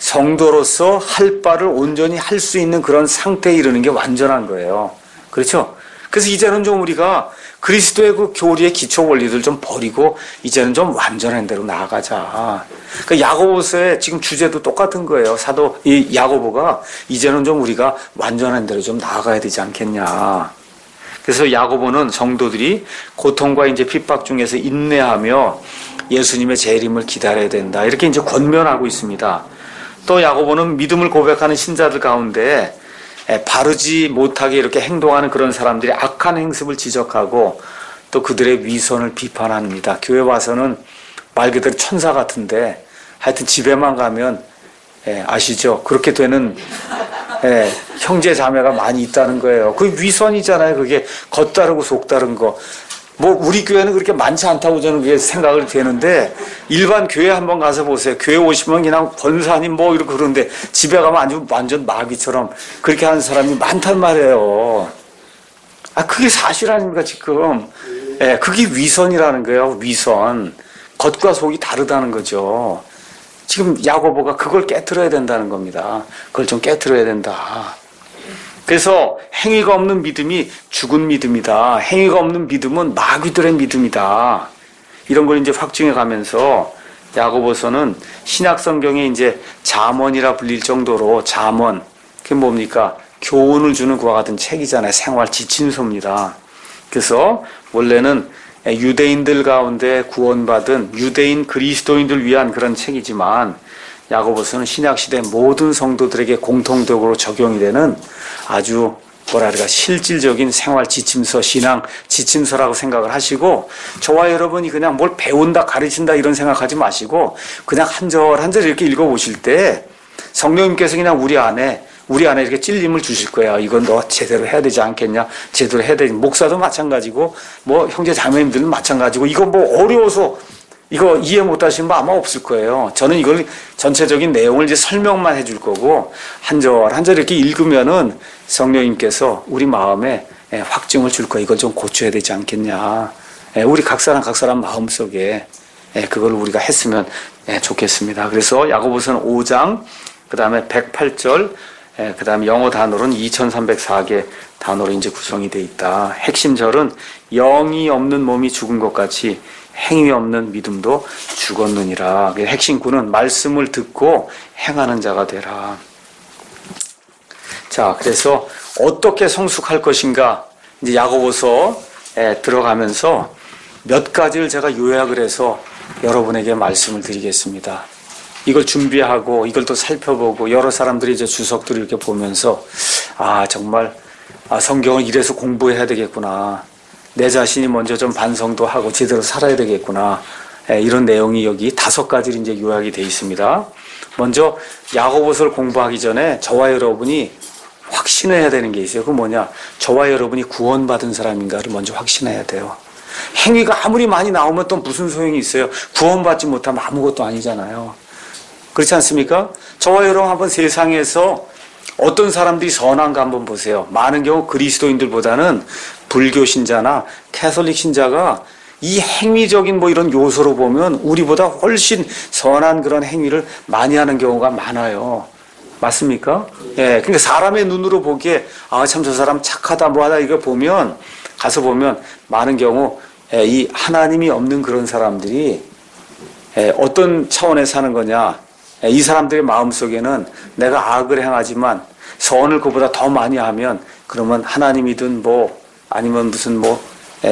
성도로서 할 바를 온전히 할 수 있는 그런 상태에 이르는 게 완전한 거예요. 그렇죠? 그래서 이제는 좀 우리가 그리스도의 그 교리의 기초 원리들 좀 버리고 이제는 좀 완전한 대로 나아가자. 그 야고보서의 지금 주제도 똑같은 거예요. 사도 이 야고보가 이제는 좀 우리가 완전한 대로 좀 나아가야 되지 않겠냐. 그래서 야고보는 성도들이 고통과 이제 핍박 중에서 인내하며 예수님의 재림을 기다려야 된다. 이렇게 이제 권면하고 있습니다. 또 야고보는 믿음을 고백하는 신자들 가운데 바르지 못하게 이렇게 행동하는 그런 사람들이 악한 행습을 지적하고 또 그들의 위선을 비판합니다. 교회 와서는 말 그대로 천사 같은데 하여튼 집에만 가면 예, 아시죠? 그렇게 되는 예, 형제 자매가 많이 있다는 거예요. 그 위선이잖아요. 그게 겉다르고 속다른 거. 뭐 우리 교회는 그렇게 많지 않다고 저는 그게 생각을 되는데 일반 교회 한번 가서 보세요. 교회 오시면 그냥 권사님 뭐 이렇게 그러는데 집에 가면 아주 완전 마귀처럼 그렇게 하는 사람이 많단 말이에요. 아 그게 사실 아닙니까 지금. 예, 그게 위선이라는 거예요. 위선. 겉과 속이 다르다는 거죠. 지금 야고보가 그걸 깨트려야 된다는 겁니다. 그걸 좀 깨트려야 된다. 그래서 행위가 없는 믿음이 죽은 믿음이다. 행위가 없는 믿음은 마귀들의 믿음이다. 이런 걸 이제 확증해 가면서 야고보서는 신약 성경에 이제 잠언이라 불릴 정도로 잠언, 그게 뭡니까? 교훈을 주는 그와 같은 책이잖아요. 생활 지침서입니다. 그래서 원래는 유대인들 가운데 구원받은 유대인 그리스도인들 위한 그런 책이지만 야고보서는 신약시대 모든 성도들에게 공통적으로 적용이 되는 아주 뭐랄까 실질적인 생활 지침서, 신앙 지침서라고 생각을 하시고, 저와 여러분이 그냥 뭘 배운다, 가르친다 이런 생각하지 마시고 그냥 한 절 한 절 이렇게 읽어보실 때 성령님께서 그냥 우리 안에 우리 안에 이렇게 찔림을 주실 거야. 이건 너 제대로 해야 되지 않겠냐? 제대로 해야 되지. 목사도 마찬가지고 뭐 형제 자매님들은 마찬가지고, 이거 뭐 어려워서 이거 이해 못 하시는 분 아마 없을 거예요. 저는 이걸 전체적인 내용을 이제 설명만 해줄 거고, 한 절 한 절 이렇게 읽으면은 성령님께서 우리 마음에 확증을 줄 거예요. 이걸 좀 고쳐야 되지 않겠냐. 우리 각 사람 각 사람 마음속에 그걸 우리가 했으면 좋겠습니다. 그래서 야고보서는 오 장, 그 다음에 백팔 절, 그 다음에 영어 단어로는 이천삼백사 개 단어로 이제 구성이 되어 있다. 핵심 절은 영이 없는 몸이 죽은 것 같이 행위 없는 믿음도 죽었느니라. 핵심 구는 말씀을 듣고 행하는 자가 되라. 자, 그래서 어떻게 성숙할 것인가, 이제 야고보서에 들어가면서 몇 가지를 제가 요약을 해서 여러분에게 말씀을 드리겠습니다. 이걸 준비하고 이걸 또 살펴보고 여러 사람들이 이제 주석들을 이렇게 보면서 아 정말 아 성경을 이래서 공부해야 되겠구나, 내 자신이 먼저 좀 반성도 하고 제대로 살아야 되겠구나, 예, 이런 내용이 여기 다섯 가지로 이제 요약이 되어 있습니다. 먼저 야고보서를 공부하기 전에 저와 여러분이 확신해야 되는 게 있어요. 그 뭐냐, 저와 여러분이 구원받은 사람인가를 먼저 확신해야 돼요. 행위가 아무리 많이 나오면 또 무슨 소용이 있어요? 구원받지 못하면 아무것도 아니잖아요. 그렇지 않습니까? 저와 여러분 한번 세상에서 어떤 사람들이 선한가 한번 보세요. 많은 경우 그리스도인들보다는 불교 신자나 캐톨릭 신자가 이 행위적인 뭐 이런 요소로 보면 우리보다 훨씬 선한 그런 행위를 많이 하는 경우가 많아요. 맞습니까? 예. 그러니까 사람의 눈으로 보기에 아, 참 저 사람 착하다 뭐하다 이거 보면 가서 보면 많은 경우 예, 이 하나님이 없는 그런 사람들이 예, 어떤 차원에서 사는 거냐? 예, 이 사람들의 마음속에는 내가 악을 행하지만 선을 그보다 더 많이 하면 그러면 하나님이든 뭐 아니면 무슨 뭐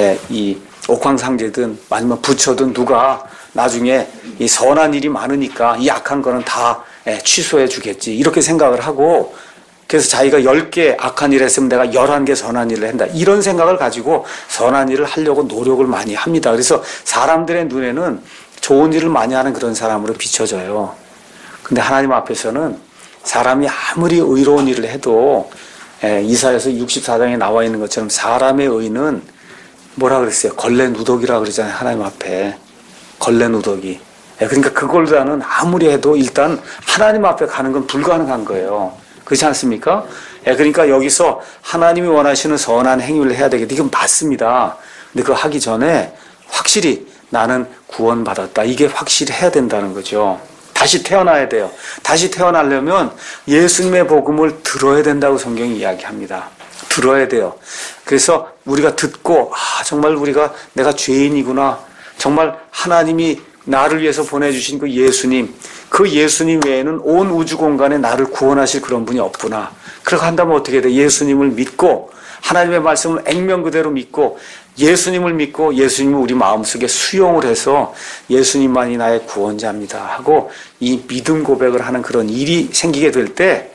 이 옥황상제든 아니면 부처든 누가 나중에 이 선한 일이 많으니까 이 악한 거는 다 예, 취소해 주겠지 이렇게 생각을 하고, 그래서 자기가 열 개 악한 일을 했으면 내가 열한 개 선한 일을 한다 이런 생각을 가지고 선한 일을 하려고 노력을 많이 합니다. 그래서 사람들의 눈에는 좋은 일을 많이 하는 그런 사람으로 비춰져요. 근데 하나님 앞에서는 사람이 아무리 의로운 일을 해도 예, 이사야서 육십사 장에 나와 있는 것처럼 사람의 의는 뭐라 그랬어요? 걸레 누더기라 그러잖아요. 하나님 앞에 걸레 누더기. 예, 그러니까 그걸로는 아무리 해도 일단 하나님 앞에 가는 건 불가능한 거예요. 그렇지 않습니까? 예, 그러니까 여기서 하나님이 원하시는 선한 행위를 해야 되겠다. 이건 맞습니다. 근데 그거 하기 전에 확실히 나는 구원받았다. 이게 확실히 해야 된다는 거죠. 다시 태어나야 돼요. 다시 태어나려면 예수님의 복음을 들어야 된다고 성경이 이야기합니다. 들어야 돼요. 그래서 우리가 듣고 아 정말 우리가 내가 죄인이구나, 정말 하나님이 나를 위해서 보내주신 그 예수님, 그 예수님 외에는 온 우주 공간에 나를 구원하실 그런 분이 없구나. 그렇게 한다면 어떻게 돼? 예수님을 믿고 하나님의 말씀을 액면 그대로 믿고 예수님을 믿고 예수님을 우리 마음속에 수용을 해서 예수님만이 나의 구원자입니다 하고 이 믿음 고백을 하는 그런 일이 생기게 될 때,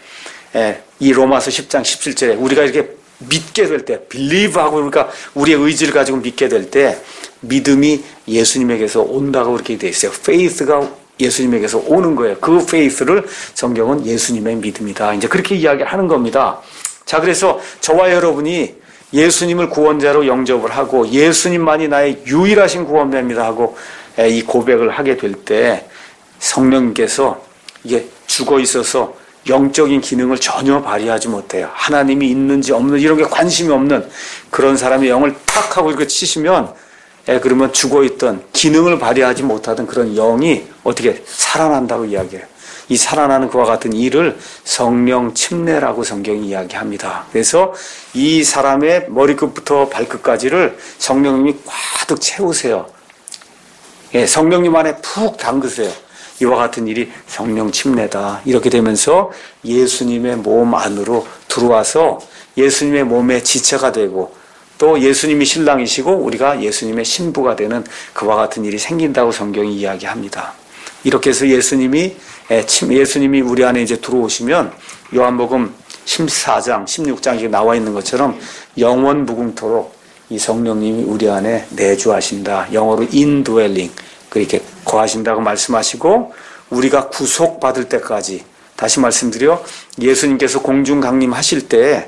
이 로마서 십 장 십칠 절에 우리가 이렇게 믿게 될 때, believe 하고 그러니까 우리의 의지를 가지고 믿게 될 때 믿음이 예수님에게서 온다고 그렇게 돼 있어요. faith가 예수님에게서 오는 거예요. 그 faith를 성경은 예수님의 믿음이다. 이제 그렇게 이야기하는 겁니다. 자, 그래서 저와 여러분이 예수님을 구원자로 영접을 하고 예수님만이 나의 유일하신 구원자입니다 하고 이 고백을 하게 될 때 성령님께서 이게 죽어 있어서 영적인 기능을 전혀 발휘하지 못해요. 하나님이 있는지 없는지 이런 게 관심이 없는 그런 사람의 영을 탁 하고 이렇게 치시면 예, 그러면 죽어있던 기능을 발휘하지 못하던 그런 영이 어떻게 살아난다고 이야기해요. 이 살아나는 그와 같은 일을 성령 침례라고 성경이 이야기합니다. 그래서 이 사람의 머리끝부터 발끝까지를 성령님이 가득 채우세요. 예, 성령님 안에 푹 담그세요. 이와 같은 일이 성령 침례다. 이렇게 되면서 예수님의 몸 안으로 들어와서 예수님의 몸의 지체가 되고 또 예수님이 신랑이시고 우리가 예수님의 신부가 되는 그와 같은 일이 생긴다고 성경이 이야기합니다. 이렇게 해서 예수님이 예수님이 우리 안에 이제 들어오시면 요한복음 십사 장, 십육 장에 나와 있는 것처럼 영원 무궁토록 이 성령님이 우리 안에 내주하신다. 영어로 indwelling 그렇게 거하신다고 말씀하시고 우리가 구속받을 때까지 다시 말씀드려 예수님께서 공중 강림하실 때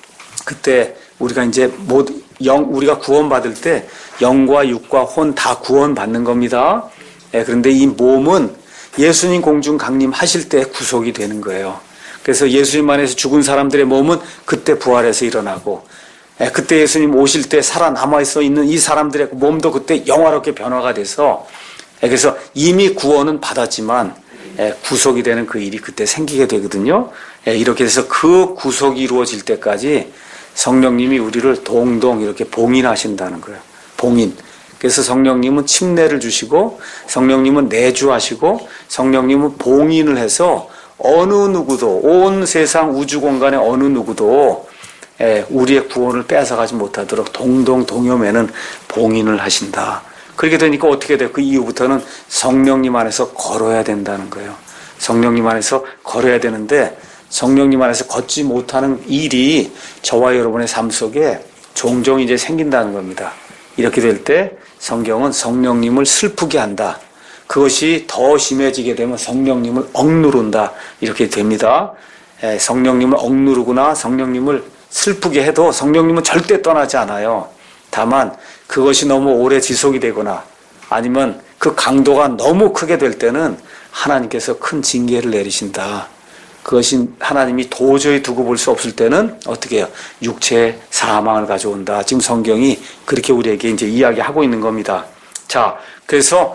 그때 우리가 이제 모두 영 우리가 구원받을 때 영과 육과 혼 다 구원받는 겁니다. 예, 그런데 이 몸은 예수님 공중 강림하실 때 구속이 되는 거예요. 그래서 예수님 안에서 죽은 사람들의 몸은 그때 부활해서 일어나고 예, 그때 예수님 오실 때 살아남아 있어 있는 이 사람들의 몸도 그때 영화롭게 변화가 돼서 예, 그래서 이미 구원은 받았지만 예, 구속이 되는 그 일이 그때 생기게 되거든요. 예, 이렇게 해서 그 구속이 이루어질 때까지 성령님이 우리를 동동 이렇게 봉인하신다는 거예요. 봉인. 그래서 성령님은 침례를 주시고 성령님은 내주하시고 성령님은 봉인을 해서 어느 누구도 온 세상 우주 공간의 어느 누구도 우리의 구원을 뺏어가지 못하도록 동동 동여매는 봉인을 하신다. 그렇게 되니까 어떻게 돼요? 그 이후부터는 성령님 안에서 걸어야 된다는 거예요. 성령님 안에서 걸어야 되는데 성령님 안에서 걷지 못하는 일이 저와 여러분의 삶 속에 종종 이제 생긴다는 겁니다. 이렇게 될 때 성경은 성령님을 슬프게 한다. 그것이 더 심해지게 되면 성령님을 억누른다. 이렇게 됩니다. 에, 성령님을 억누르거나 성령님을 슬프게 해도 성령님은 절대 떠나지 않아요. 다만 그것이 너무 오래 지속이 되거나 아니면 그 강도가 너무 크게 될 때는 하나님께서 큰 징계를 내리신다. 그것이 하나님이 도저히 두고 볼 수 없을 때는 어떻게 해요? 육체의 사망을 가져온다. 지금 성경이 그렇게 우리에게 이제 이야기하고 있는 겁니다. 자, 그래서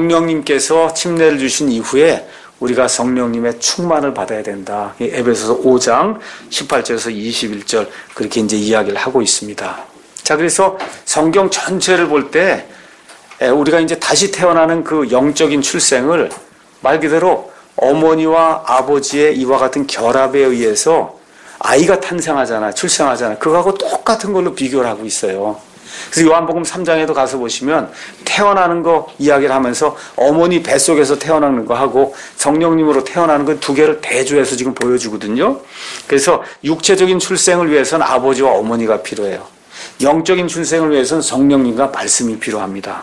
성령님께서 침례를 주신 이후에 우리가 성령님의 충만을 받아야 된다. 에베소서 오 장 십팔 절에서 이십일 절 그렇게 이제 이야기를 하고 있습니다. 자, 그래서 성경 전체를 볼 때 우리가 이제 다시 태어나는 그 영적인 출생을 말 그대로 어머니와 아버지의 이와 같은 결합에 의해서 아이가 탄생하잖아, 출생하잖아. 그거하고 똑같은 걸로 비교를 하고 있어요. 그래서 요한복음 삼 장에도 가서 보시면 태어나는 거 이야기를 하면서 어머니 뱃속에서 태어나는 거 하고 성령님으로 태어나는 거 두 개를 대조해서 지금 보여주거든요. 그래서 육체적인 출생을 위해서는 아버지와 어머니가 필요해요. 영적인 출생을 위해서는 성령님과 말씀이 필요합니다.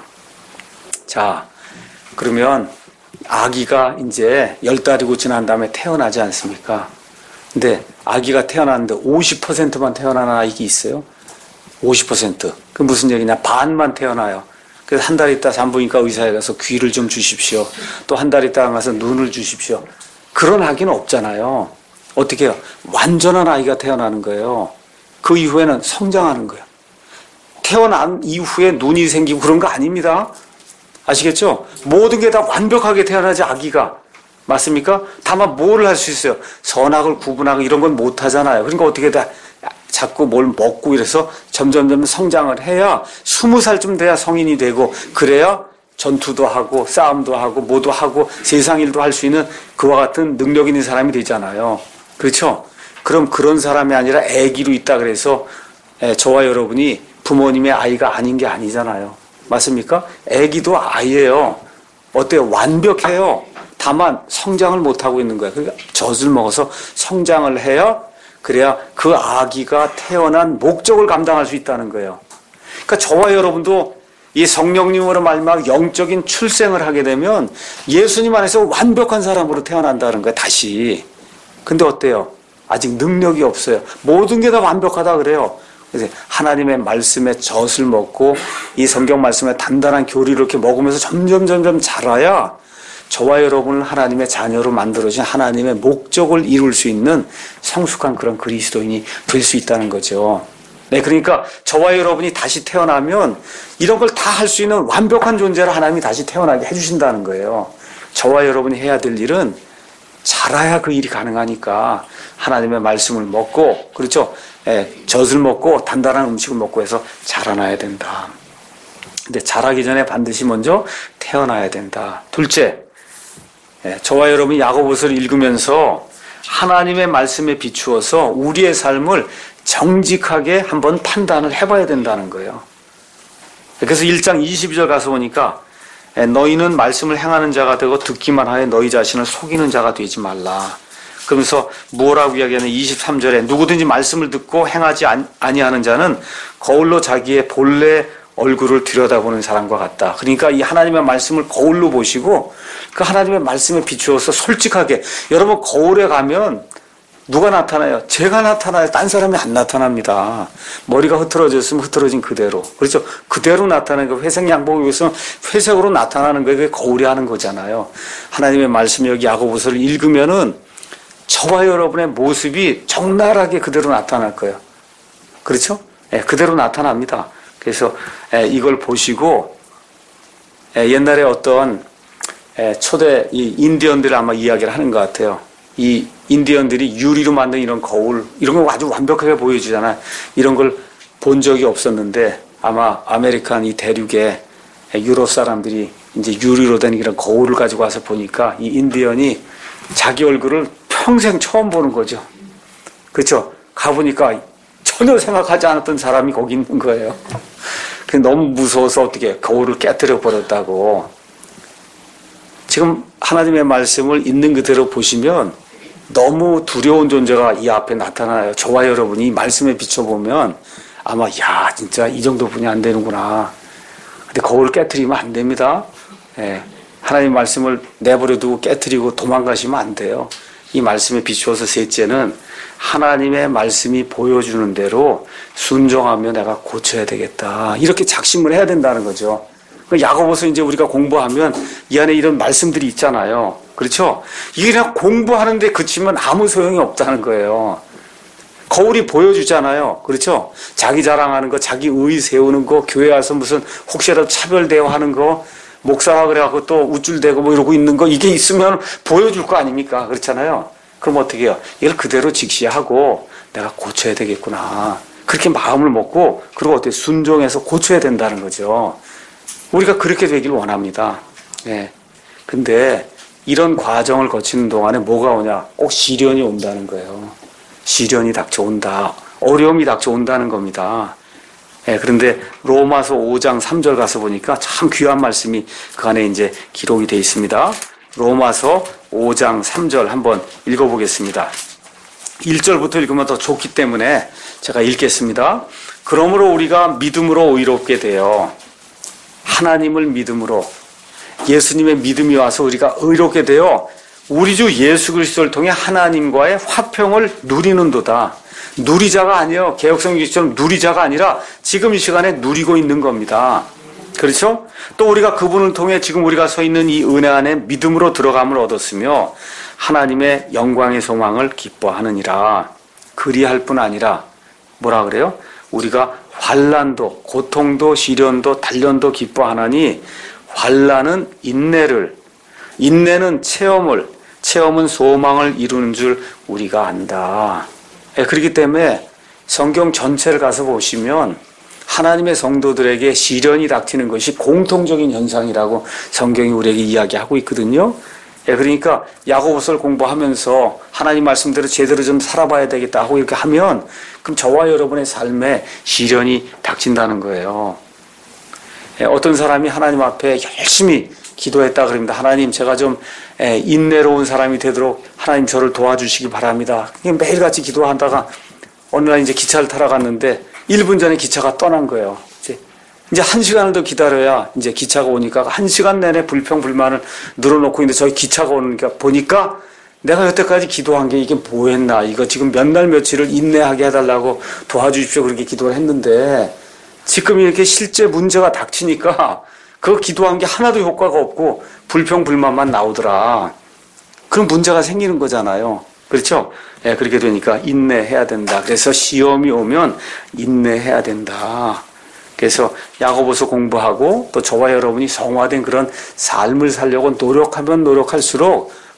자, 그러면 아기가 이제 열 달이고 지난 다음에 태어나지 않습니까? 근데 아기가 태어났는데 오십 퍼센트만 태어나는 아이가 있어요. 오십 퍼센트. 그 무슨 얘기냐? 반만 태어나요. 그래서 한 달 있다 산부인과 의사에 가서 귀를 좀 주십시오. 또 한 달 있다 가서 눈을 주십시오. 그런 아기는 없잖아요. 어떻게 해요? 완전한 아이가 태어나는 거예요. 그 이후에는 성장하는 거예요. 태어난 이후에 눈이 생기고 그런 거 아닙니다. 아시겠죠? 모든 게 다 완벽하게 태어나지 아기가. 맞습니까? 다만 뭘 할 수 있어요? 선악을 구분하고 이런 건 못 하잖아요. 그러니까 어떻게 다 자꾸 뭘 먹고 이래서 점점점 성장을 해야 스무 살쯤 돼야 성인이 되고 그래야 전투도 하고 싸움도 하고 뭐도 하고 세상 일도 할 수 있는 그와 같은 능력 있는 사람이 되잖아요. 그렇죠? 그럼 그런 사람이 아니라 아기로 있다 그래서 저와 여러분이 부모님의 아이가 아닌 게 아니잖아요. 맞습니까? 아기도 아이예요. 어때요? 완벽해요. 다만 성장을 못하고 있는 거예요. 그러니까 젖을 먹어서 성장을 해야 그래야 그 아기가 태어난 목적을 감당할 수 있다는 거예요. 그러니까 저와 여러분도 이 성령님으로 말미암아 영적인 출생을 하게 되면 예수님 안에서 완벽한 사람으로 태어난다는 거예요. 다시. 근데 어때요? 아직 능력이 없어요. 모든 게 다 완벽하다 그래요. 그래서 하나님의 말씀에 젖을 먹고 이 성경 말씀에 단단한 교리를 이렇게 먹으면서 점점 점점 자라야 저와 여러분을 하나님의 자녀로 만들어진 하나님의 목적을 이룰 수 있는 성숙한 그런 그리스도인이 될 수 있다는 거죠. 네, 그러니까 저와 여러분이 다시 태어나면 이런 걸 다 할 수 있는 완벽한 존재로 하나님이 다시 태어나게 해주신다는 거예요. 저와 여러분이 해야 될 일은 자라야 그 일이 가능하니까 하나님의 말씀을 먹고, 그렇죠? 예, 젖을 먹고 단단한 음식을 먹고 해서 자라나야 된다. 근데 자라기 전에 반드시 먼저 태어나야 된다. 둘째, 예, 저와 여러분이 야고보서를 읽으면서 하나님의 말씀에 비추어서 우리의 삶을 정직하게 한번 판단을 해봐야 된다는 거예요. 그래서 일 장 이십이 절 가서 보니까 너희는 말씀을 행하는 자가 되고 듣기만 하여 너희 자신을 속이는 자가 되지 말라. 그러면서 뭐라고 이야기하는 이십삼 절에 누구든지 말씀을 듣고 행하지 아니하는 자는 거울로 자기의 본래 얼굴을 들여다보는 사람과 같다. 그러니까 이 하나님의 말씀을 거울로 보시고 그 하나님의 말씀에 비추어서 솔직하게, 여러분 거울에 가면 누가 나타나요? 제가 나타나요. 딴 사람이 안 나타납니다. 머리가 흐트러졌으면 흐트러진 그대로. 그렇죠? 그대로 나타나는 거. 회색 양복을 입으면 회색으로 나타나는 거예요. 그게 거울이 하는 거잖아요. 하나님의 말씀 여기 야고보서를 읽으면은 저와 여러분의 모습이 적나라하게 그대로 나타날 거예요. 그렇죠? 예, 그대로 나타납니다. 그래서 예, 이걸 보시고 예, 옛날에 어떤 예, 초대 이 인디언들이 아마 이야기를 하는 것 같아요. 이 인디언들이 유리로 만든 이런 거울, 이런 거 아주 완벽하게 보여주잖아요. 이런 걸 본 적이 없었는데 아마 아메리칸 이 대륙에 유럽 사람들이 이제 유리로 된 이런 거울을 가지고 와서 보니까 이 인디언이 자기 얼굴을 평생 처음 보는 거죠. 그렇죠? 가보니까 전혀 생각하지 않았던 사람이 거기 있는 거예요. 너무 무서워서 어떻게 거울을 깨뜨려 버렸다고. 지금 하나님의 말씀을 있는 그대로 보시면 너무 두려운 존재가 이 앞에 나타나요. 저와 여러분이 말씀에 비춰보면 아마 야 진짜 이 정도뿐이 안 되는구나. 근데 거울을 깨뜨리면 안 됩니다. 예, 하나님 말씀을 내버려 두고 깨뜨리고 도망가시면 안 돼요. 이 말씀에 비추어서 셋째는 하나님의 말씀이 보여주는 대로 순종하며 내가 고쳐야 되겠다. 이렇게 작심을 해야 된다는 거죠. 야고보서 이제 우리가 공부하면 이 안에 이런 말씀들이 있잖아요. 그렇죠? 이게 그냥 공부하는데 그치면 아무 소용이 없다는 거예요. 거울이 보여주잖아요. 그렇죠? 자기 자랑하는 거, 자기 의 세우는 거, 교회 와서 무슨 혹시라도 차별 대화하는 거, 목사가 그래갖고 또 우쭐대고 뭐 이러고 있는 거, 이게 있으면 보여줄 거 아닙니까? 그렇잖아요. 그럼 어떻게 해요? 이걸 그대로 직시하고 내가 고쳐야 되겠구나. 그렇게 마음을 먹고, 그리고 어떻게 순종해서 고쳐야 된다는 거죠. 우리가 그렇게 되길 원합니다. 예. 근데 이런 과정을 거치는 동안에 뭐가 오냐? 꼭 시련이 온다는 거예요. 시련이 닥쳐온다. 어려움이 닥쳐온다는 겁니다. 예, 그런데 로마서 오 장 삼 절 가서 보니까 참 귀한 말씀이 그 안에 이제 기록이 되어 있습니다. 로마서 오 장 삼 절 한번 읽어보겠습니다. 일 절부터 읽으면 더 좋기 때문에 제가 읽겠습니다. 그러므로 우리가 믿음으로 의롭게 되어 하나님을 믿음으로 예수님의 믿음이 와서 우리가 의롭게 되어 우리 주 예수 그리스도를 통해 하나님과의 화평을 누리는도다. 누리자가 아니에요. 개혁성경처럼 누리자가 아니라 지금 이 시간에 누리고 있는 겁니다. 그렇죠? 또 우리가 그분을 통해 지금 우리가 서 있는 이 은혜 안에 믿음으로 들어감을 얻었으며 하나님의 영광의 소망을 기뻐하느니라. 그리할 뿐 아니라 뭐라 그래요? 우리가 환난도 고통도 시련도 단련도 기뻐하나니 환난은 인내를, 인내는 체험을, 체험은 소망을 이루는 줄 우리가 안다. 예, 그렇기 때문에 성경 전체를 가서 보시면 하나님의 성도들에게 시련이 닥치는 것이 공통적인 현상이라고 성경이 우리에게 이야기하고 있거든요. 예, 그러니까 야고보서를 공부하면서 하나님 말씀대로 제대로 좀 살아봐야 되겠다 하고 이렇게 하면 그럼 저와 여러분의 삶에 시련이 닥친다는 거예요. 예, 어떤 사람이 하나님 앞에 열심히 기도했다 그럽니다. 하나님 제가 좀 예, 인내로운 사람이 되도록 하나님 저를 도와주시기 바랍니다. 매일같이 기도하다가 어느 날 이제 기차를 타러 갔는데 일 분 전에 기차가 떠난 거예요. 이제, 이제 한 시간을 더 기다려야 이제 기차가 오니까 한 시간 내내 불평불만을 늘어놓고 있는데 저희 기차가 오니까 보니까 내가 여태까지 기도한 게 이게 뭐했나. 이거 지금 몇 날 며칠을 인내하게 해달라고 도와주십시오. 그렇게 기도를 했는데 지금 이렇게 실제 문제가 닥치니까 그 기도한 게 하나도 효과가 없고 불평불만만 나오더라. 그런 문제가 생기는 거잖아요. 그렇죠? 예, 그렇게 되니까 인내해야 된다. 그래서 시험이 오면 인내해야 된다. 그래서 야고보서 공부하고 또 저와 여러분이 성화된 그런 삶을 살려고 노력하면 노력할수록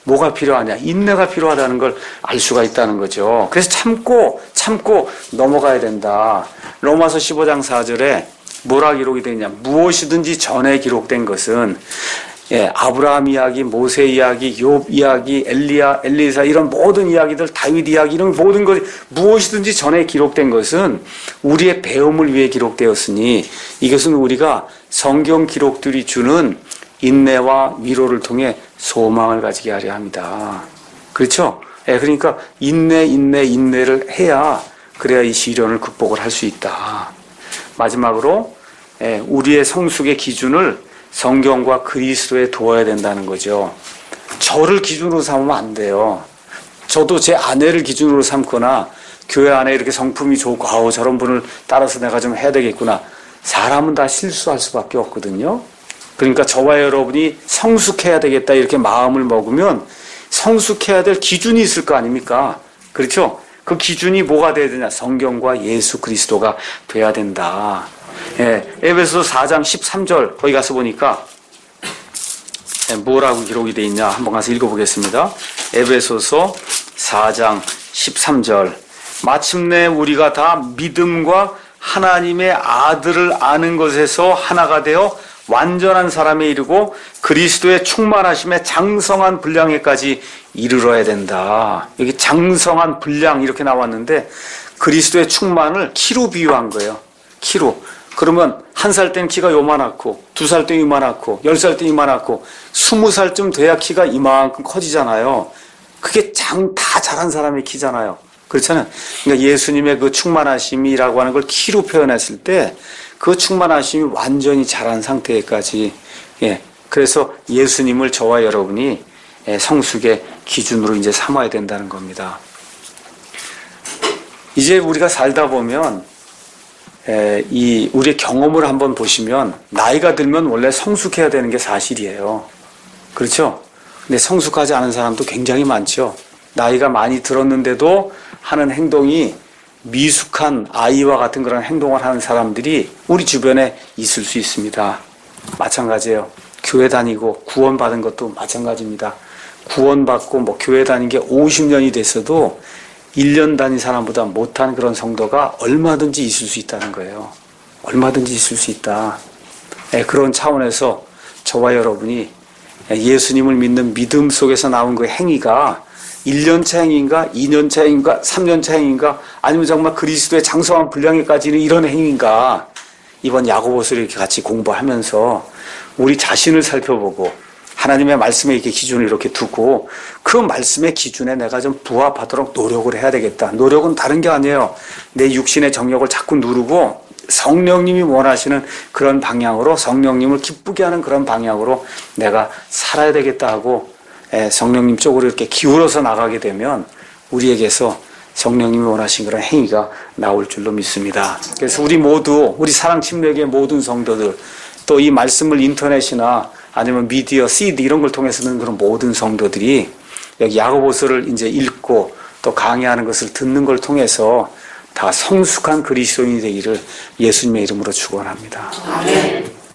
뭐가 필요하냐? 인내가 필요하다는 걸 알 수가 있다는 거죠. 그래서 참고 참고 넘어가야 된다. 로마서 십오 장 사 절에 뭐라 기록이 되어 있냐? 무엇이든지 전에 기록된 것은 예, 아브라함 이야기, 모세 이야기, 욥 이야기, 엘리야, 엘리사 이런 모든 이야기들, 다윗 이야기 이런 모든 것 무엇이든지 전에 기록된 것은 우리의 배움을 위해 기록되었으니 이것은 우리가 성경 기록들이 주는 인내와 위로를 통해 소망을 가지게 하려 합니다. 그렇죠? 예, 그러니까 인내, 인내, 인내를 해야 그래야 이 시련을 극복을 할 수 있다. 마지막으로 예, 우리의 성숙의 기준을 성경과 그리스도에 두어야 된다는 거죠. 저를 기준으로 삼으면 안 돼요. 저도 제 아내를 기준으로 삼거나 교회 안에 이렇게 성품이 좋고 아우 저런 분을 따라서 내가 좀 해야 되겠구나. 사람은 다 실수할 수밖에 없거든요. 그러니까 저와 여러분이 성숙해야 되겠다 이렇게 마음을 먹으면 성숙해야 될 기준이 있을 거 아닙니까? 그렇죠? 그 기준이 뭐가 돼야 되냐? 성경과 예수 그리스도가 돼야 된다. 예, 에베소서 사 장 십삼 절 거기 가서 보니까 예, 뭐라고 기록이 되어 있냐 한번 가서 읽어보겠습니다. 에베소서 사 장 십삼 절 마침내 우리가 다 믿음과 하나님의 아들을 아는 것에서 하나가 되어 완전한 사람에 이르고 그리스도의 충만하심에 장성한 분량에까지 이르러야 된다. 여기 장성한 분량 이렇게 나왔는데 그리스도의 충만을 키로 비유한 거예요. 키로. 그러면 한 살 때는 키가 요만하고 두 살 때는 이만하고 열 살 때는 이만하고 스무 살쯤 돼야 키가 이만큼 커지잖아요. 그게 장 다 자란 사람의 키잖아요. 그렇잖아요. 그러니까 예수님의 그 충만하심이라고 하는 걸 키로 표현했을 때 그 충만하심이 완전히 자란 상태까지 예. 그래서 예수님을 저와 여러분이 성숙의 기준으로 이제 삼아야 된다는 겁니다. 이제 우리가 살다 보면 에, 이 우리의 경험을 한번 보시면 나이가 들면 원래 성숙해야 되는 게 사실이에요. 그렇죠? 근데 성숙하지 않은 사람도 굉장히 많죠. 나이가 많이 들었는데도 하는 행동이 미숙한 아이와 같은 그런 행동을 하는 사람들이 우리 주변에 있을 수 있습니다. 마찬가지예요. 교회 다니고 구원받은 것도 마찬가지입니다. 구원받고 뭐 교회 다닌 게 오십 년이 됐어도 일 년 다닌 사람보다 못한 그런 성도가 얼마든지 있을 수 있다는 거예요. 얼마든지 있을 수 있다. 예, 그런 차원에서 저와 여러분이 예수님을 믿는 믿음 속에서 나온 그 행위가 일 년 차 행위인가, 이 년 차 행위인가, 삼 년 차 행위인가, 아니면 정말 그리스도의 장성한 분량에까지는 이런 행위인가. 이번 야고보서를 이렇게 같이 공부하면서 우리 자신을 살펴보고 하나님의 말씀에 이렇게 기준을 이렇게 두고 그 말씀의 기준에 내가 좀 부합하도록 노력을 해야 되겠다. 노력은 다른 게 아니에요. 내 육신의 정욕을 자꾸 누르고 성령님이 원하시는 그런 방향으로 성령님을 기쁘게 하는 그런 방향으로 내가 살아야 되겠다 하고 성령님 쪽으로 이렇게 기울어서 나가게 되면 우리에게서 성령님이 원하신 그런 행위가 나올 줄로 믿습니다. 그래서 우리 모두 우리 사랑 침례교의 모든 성도들 또 이 말씀을 인터넷이나 아니면 미디어, 씨디 이런 걸 통해서 듣는 그런 모든 성도들이 여기 야고보서를 이제 읽고 또 강의하는 것을 듣는 걸 통해서 다 성숙한 그리스도인이 되기를 예수님의 이름으로 축원합니다. 아멘.